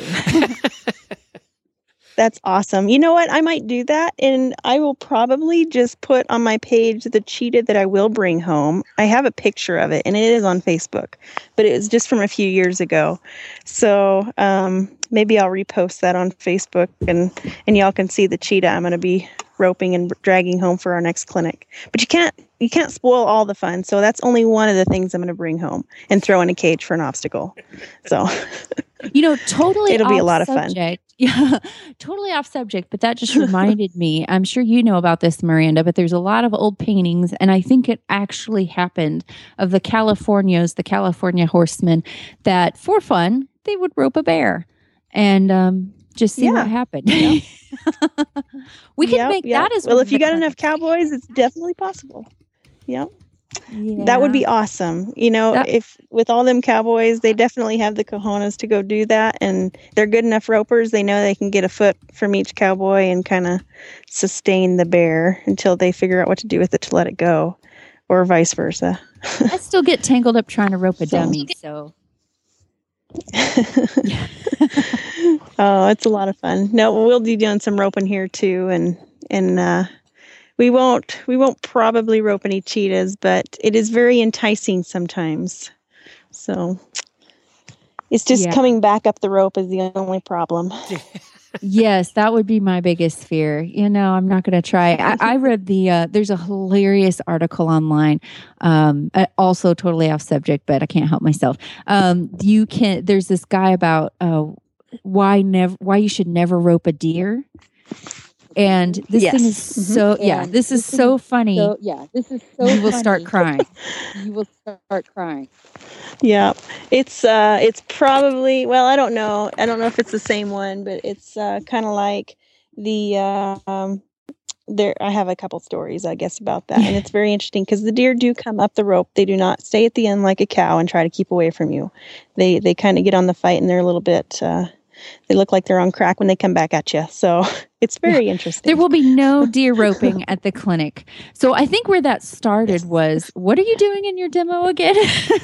That's awesome. You know what? I might do that, and I will probably just put on my page the cheetah that I will bring home. I have a picture of it, and it is on Facebook, but it was just from a few years ago. So um, maybe I'll repost that on Facebook, and, and y'all can see the cheetah I'm going to be roping and dragging home for our next clinic. But you can't you can't spoil all the fun, so that's only one of the things I'm going to bring home and throw in a cage for an obstacle. So, you know, totally it'll be a lot subject. of fun. Yeah, totally off subject, but that just reminded me. I'm sure you know about this, Miranda, but there's a lot of old paintings, and I think it actually happened of the Californios, the California horsemen, that for fun they would rope a bear and um, just see Yeah. what happened. Yep. We can Yep, make yep. that as well. one If of you the got enough clinics. cowboys, it's definitely possible. Yep. Yeah. That would be awesome. You know, That- if with all them cowboys, they definitely have the cojones to go do that. And they're good enough ropers. They know they can get a foot from each cowboy and kind of sustain the bear until they figure out what to do with it to let it go, or vice versa. I still get tangled up trying to rope a So- dummy. So Oh, it's a lot of fun. No, we'll be doing some roping here too. And, and, uh, we won't, we won't probably rope any cheetahs, but it is very enticing sometimes. So it's just Yeah. coming back up the rope is the only problem. yes, that would be my biggest fear. You know, I'm not going to try. I, I read the, uh, there's a hilarious article online, um, uh, also totally off subject, but I can't help myself. Um, you can, there's this guy about, uh, why never, why you should never rope a deer. And this Yes. thing is Mhm. so, yeah, And this is this so funny. So yeah, this is so You will funny. start crying. You will start crying. Yeah, it's uh, it's probably well, I don't know, I don't know if it's the same one, but it's uh, kind of like the uh, um, there. I have a couple stories, I guess, about that, and it's very interesting because the deer do come up the rope. They do not stay at the end like a cow and try to keep away from you. They they kind of get on the fight, and they're a little bit. Uh, they look like they're on crack when they come back at you. So it's very interesting. There will be no deer roping at the clinic. So I think where that started was, what are you doing in your demo again?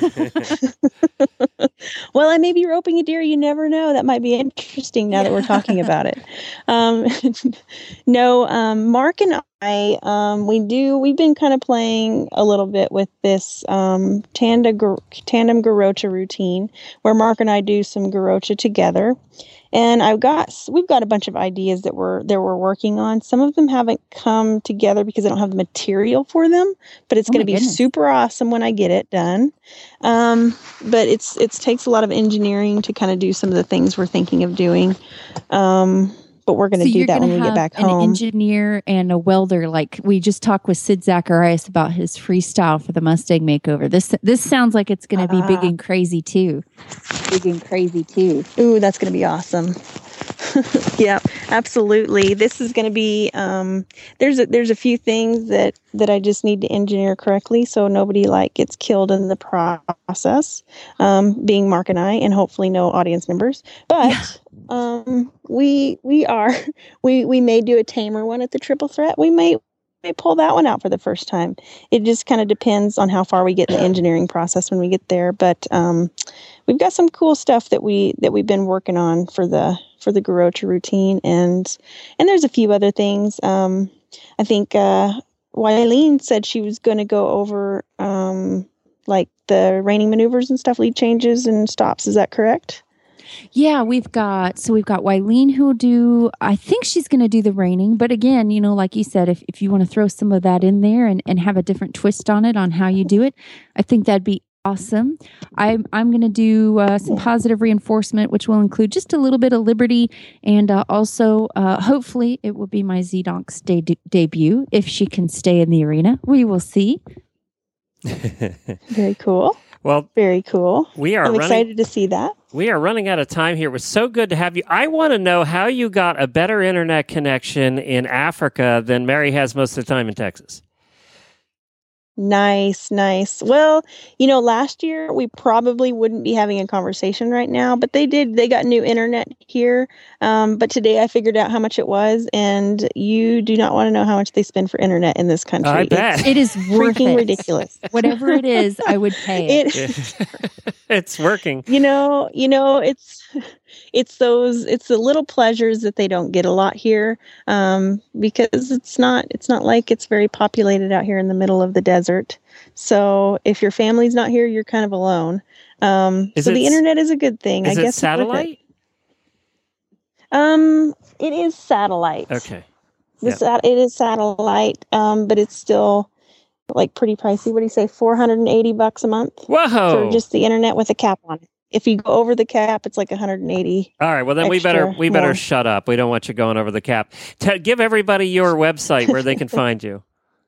Well, I may be roping a deer. You never know. That might be interesting now that we're talking about it. Um, no, um, Mark and I, um, we do, we've been kind of playing a little bit with this um, tandem, tandem Garocha routine where Mark and I do some Garocha together. And I've got, we've got a bunch of ideas that we're, that we're working on. Some of them haven't come together because I don't have the material for them, but it's Oh going my to be goodness. super awesome when I get it done. Um, but it's, it takes a lot of engineering to kind of do some of the things we're thinking of doing. Um, but we're going to So do you're that going when to we have get back an home. engineer and a welder. Like we just talked with Sid Zacharias about his freestyle for the Mustang makeover. This this sounds like it's going to be big Ah. and crazy too. Big and crazy too. Ooh, that's going to be awesome. Yeah, Absolutely. This is going to be, um, there's a, there's a few things that, that I just need to engineer correctly so nobody like gets killed in the process, um, being Mark and I, and hopefully no audience members. But yeah. um, we we are, we, we may do a tamer one at the Triple Threat. We may, may pull that one out for the first time. It just kind of depends on how far we get in the engineering process when we get there. But um, we've got some cool stuff that we that we've been working on for the for the Garocha routine, and and there's a few other things. Um, I think uh, Wileen said she was going to go over um, like the reining maneuvers and stuff, lead changes and stops. Is that correct? Yeah, we've got, so we've got Wileen who'll do, I think she's going to do the reining. But again, you know, like you said, if, if you want to throw some of that in there and, and have a different twist on it on how you do it, I think that'd be awesome. I'm, I'm going to do uh, some positive reinforcement, which will include just a little bit of liberty. And uh, also, uh, hopefully, it will be my Z-Donk's de- de- debut. If she can stay in the arena, we will see. Very cool. Well, very cool. We are I'm running, excited to see that. We are running out of time here. It was so good to have you. I want to know how you got a better internet connection in Africa than Mary has most of the time in Texas. Nice, nice. Well, you know, last year we probably wouldn't be having a conversation right now, but they did. They got new internet here. Um, but today I figured out how much it was, and you do not want to know how much they spend for internet in this country. I bet. It's it is freaking it. ridiculous. Whatever it is, I would pay it. it it's working. You know, you know, it's it's those it's the little pleasures that they don't get a lot here, um, because it's not it's not like it's very populated out here in the middle of the desert. So if your family's not here, you're kind of alone. Um, so the internet is a good thing. Is I it guess satellite? It. Um, it is satellite. Okay. The sat- it is satellite, um, but it's still like pretty pricey. What do you say? four hundred eighty bucks a month. Whoa! For just the internet with a cap on it. If you go over the cap, it's like one hundred eighty. All right. Well, then we better we better more. shut up. We don't want you going over the cap. T- give everybody your website where they can find you.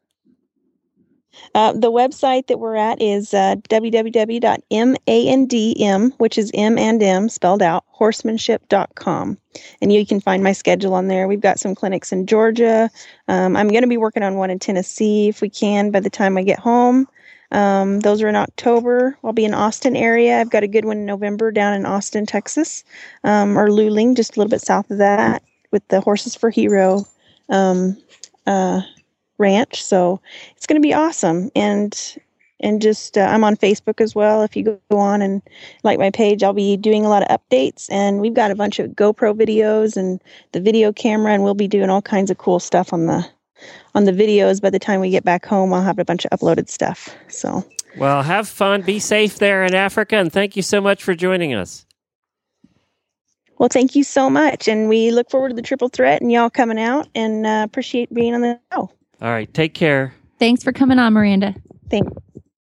Uh, the website that we're at is uh, w w w dot mandm, which is M and M spelled out, horsemanship dot com. And you can find my schedule on there. We've got some clinics in Georgia. Um, I'm going to be working on one in Tennessee if we can by the time I get home. Um, those are in October. I'll be in Austin area. I've got a good one in November down in Austin, Texas, um, or Luling, just a little bit south of that, with the Horses for Hero um, uh, ranch. So it's going to be awesome. And and just uh, I'm on Facebook as well. If you go on and like my page, I'll be doing a lot of updates. And we've got a bunch of GoPro videos and the video camera, and we'll be doing all kinds of cool stuff on the on the videos. By the time we get back home, I'll have a bunch of uploaded stuff. So, well, have fun. Be safe there in Africa. And thank you so much for joining us. Well, thank you so much. And we look forward to the Triple Threat and y'all coming out, and uh, appreciate being on the show. All right. Take care. Thanks for coming on, Miranda. Thanks.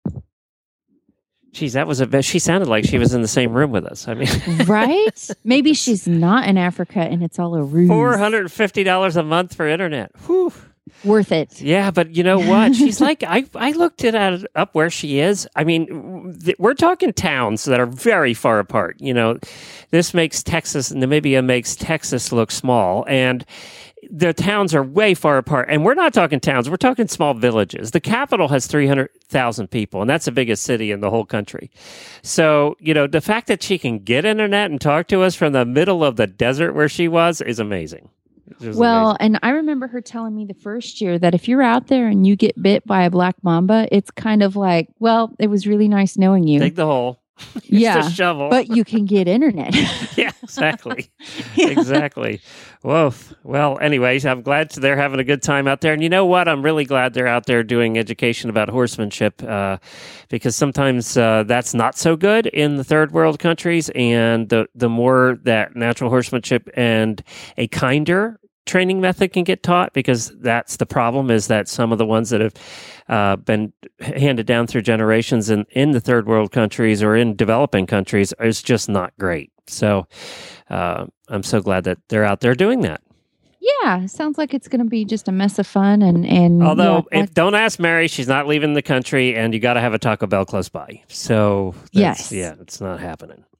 Geez, that was a bit, she sounded like she was in the same room with us. I mean, right? Maybe she's not in Africa and it's all a ruse. four hundred fifty dollars a month for internet. Whew. Worth it. Yeah, but you know what? She's like, I, I looked it at, up where she is. I mean, th- we're talking towns that are very far apart. You know, this makes Texas, Namibia makes Texas look small. And the towns are way far apart. And we're not talking towns. We're talking small villages. The capital has three hundred thousand people, and that's the biggest city in the whole country. So, you know, the fact that she can get internet and talk to us from the middle of the desert where she was is amazing. Well, amazing. And I remember her telling me the first year that if you're out there and you get bit by a black mamba, it's kind of like, well, it was really nice knowing you. Dig the hole. Yeah, a shovel. But you can get internet. Yeah, exactly. Yeah. Exactly. Whoa. Well, anyways, I'm glad they're having a good time out there. And you know what? I'm really glad they're out there doing education about horsemanship, uh, because sometimes uh, that's not so good in the third world countries. And the, the more that natural horsemanship and a kinder training method can get taught, because that's the problem, is that some of the ones that have uh, been handed down through generations in, in the third world countries or in developing countries is just not great. So uh, I'm so glad that they're out there doing that. Yeah, sounds like it's going to be just a mess of fun. And, and although, yeah, if, don't ask Mary, she's not leaving the country, and you got to have a Taco Bell close by. So that's, yes, yeah, it's not happening.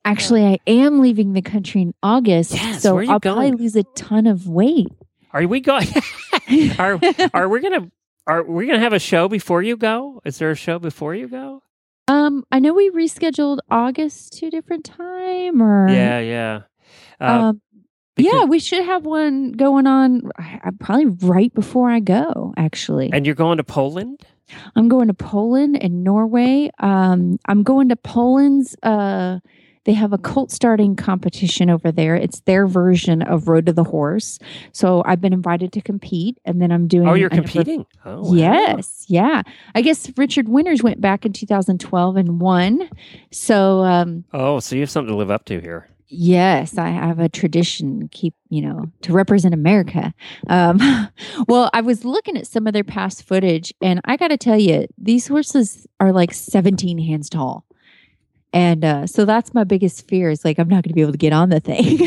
Actually, I am leaving the country in August, Yes, so where are you I'll going? probably lose a ton of weight. Are we going? are are we gonna are we gonna have a show before you go? Is there a show before you go? Um, I know we rescheduled August to a different time, or Yeah, yeah. Uh, um, because- yeah, we should have one going on. I, I- probably right before I go. Actually, And you're going to Poland? I'm going to Poland and Norway. Um, I'm going to Poland's. Uh, they have a cult starting competition over there. It's their version of Road to the Horse. So I've been invited to compete, and then I'm doing. Oh, you're a number- competing? Oh, wow. Yes, yeah. I guess Richard Winters went back in two thousand twelve and won. So um, Oh, so you have something to live up to here. yes, I have a tradition. Keep you know to represent America. Um, well, I was looking at some of their past footage, and I got to tell you, these horses are like seventeen hands tall. And uh, so that's my biggest fear is like, I'm not going to be able to get on the thing.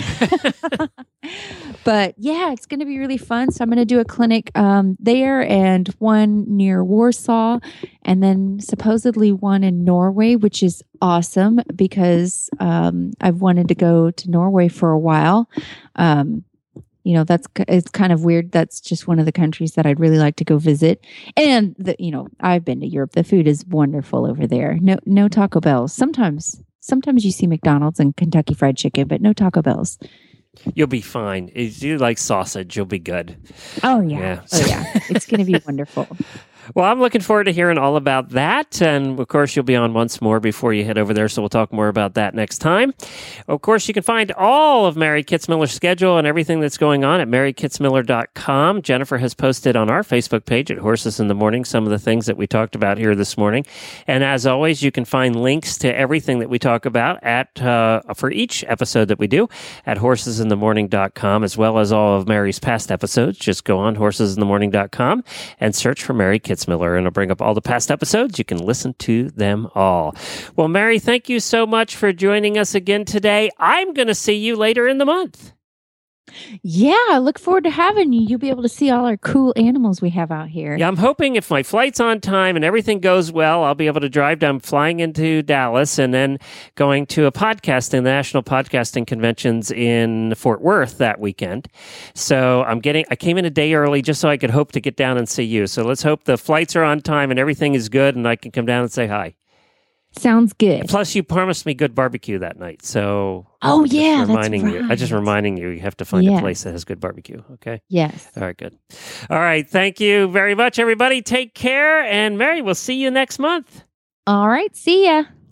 But yeah, it's going to be really fun. So I'm going to do a clinic um, there and one near Warsaw, and then supposedly one in Norway, which is awesome because um, I've wanted to go to Norway for a while. Um, you know, that's it's kind of weird. That's just one of the countries that I'd really like to go visit. And the, you know, I've been to Europe. The food is wonderful over there. No, no Taco Bells. Sometimes, sometimes you see McDonald's and Kentucky Fried Chicken, but no Taco Bells. You'll be fine. If you like sausage, you'll be good. Oh yeah, Yeah. oh yeah. It's going to be wonderful. Well, I'm looking forward to hearing all about that. And of course, you'll be on once more before you head over there. So we'll talk more about that next time. Of course, you can find all of Mary Kitzmiller's schedule and everything that's going on at mary kitzmiller dot com. Jennifer has posted on our Facebook page at Horses in the Morning some of the things that we talked about here this morning. And as always, you can find links to everything that we talk about at uh, for each episode that we do at horses in the morning dot com, as well as all of Mary's past episodes. Just go on horses in the morning dot com and search for Mary Kitzmiller. Kitzmiller, and I'll bring up all the past episodes. You can listen to them all. Well, Mary, thank you so much for joining us again today. I'm going to see you later in the month. Yeah, I look forward to having you. You'll be able to see all our cool animals we have out here. Yeah, I'm hoping if my flight's on time and everything goes well, I'll be able to drive down, flying into Dallas, and then going to a podcasting, the National Podcasting Conventions in Fort Worth that weekend. So I'm getting, I came in a day early just so I could hope to get down and see you. So let's hope the flights are on time and everything is good and I can come down and say hi. Sounds good. Plus, you promised me good barbecue that night, so Oh just yeah, reminding that's you. right. I just reminding you, you have to find Yes. a place that has good barbecue. Okay. Yes. All right. Good. All right. Thank you very much, everybody. Take care, and Mary, we'll see you next month. All right. See ya.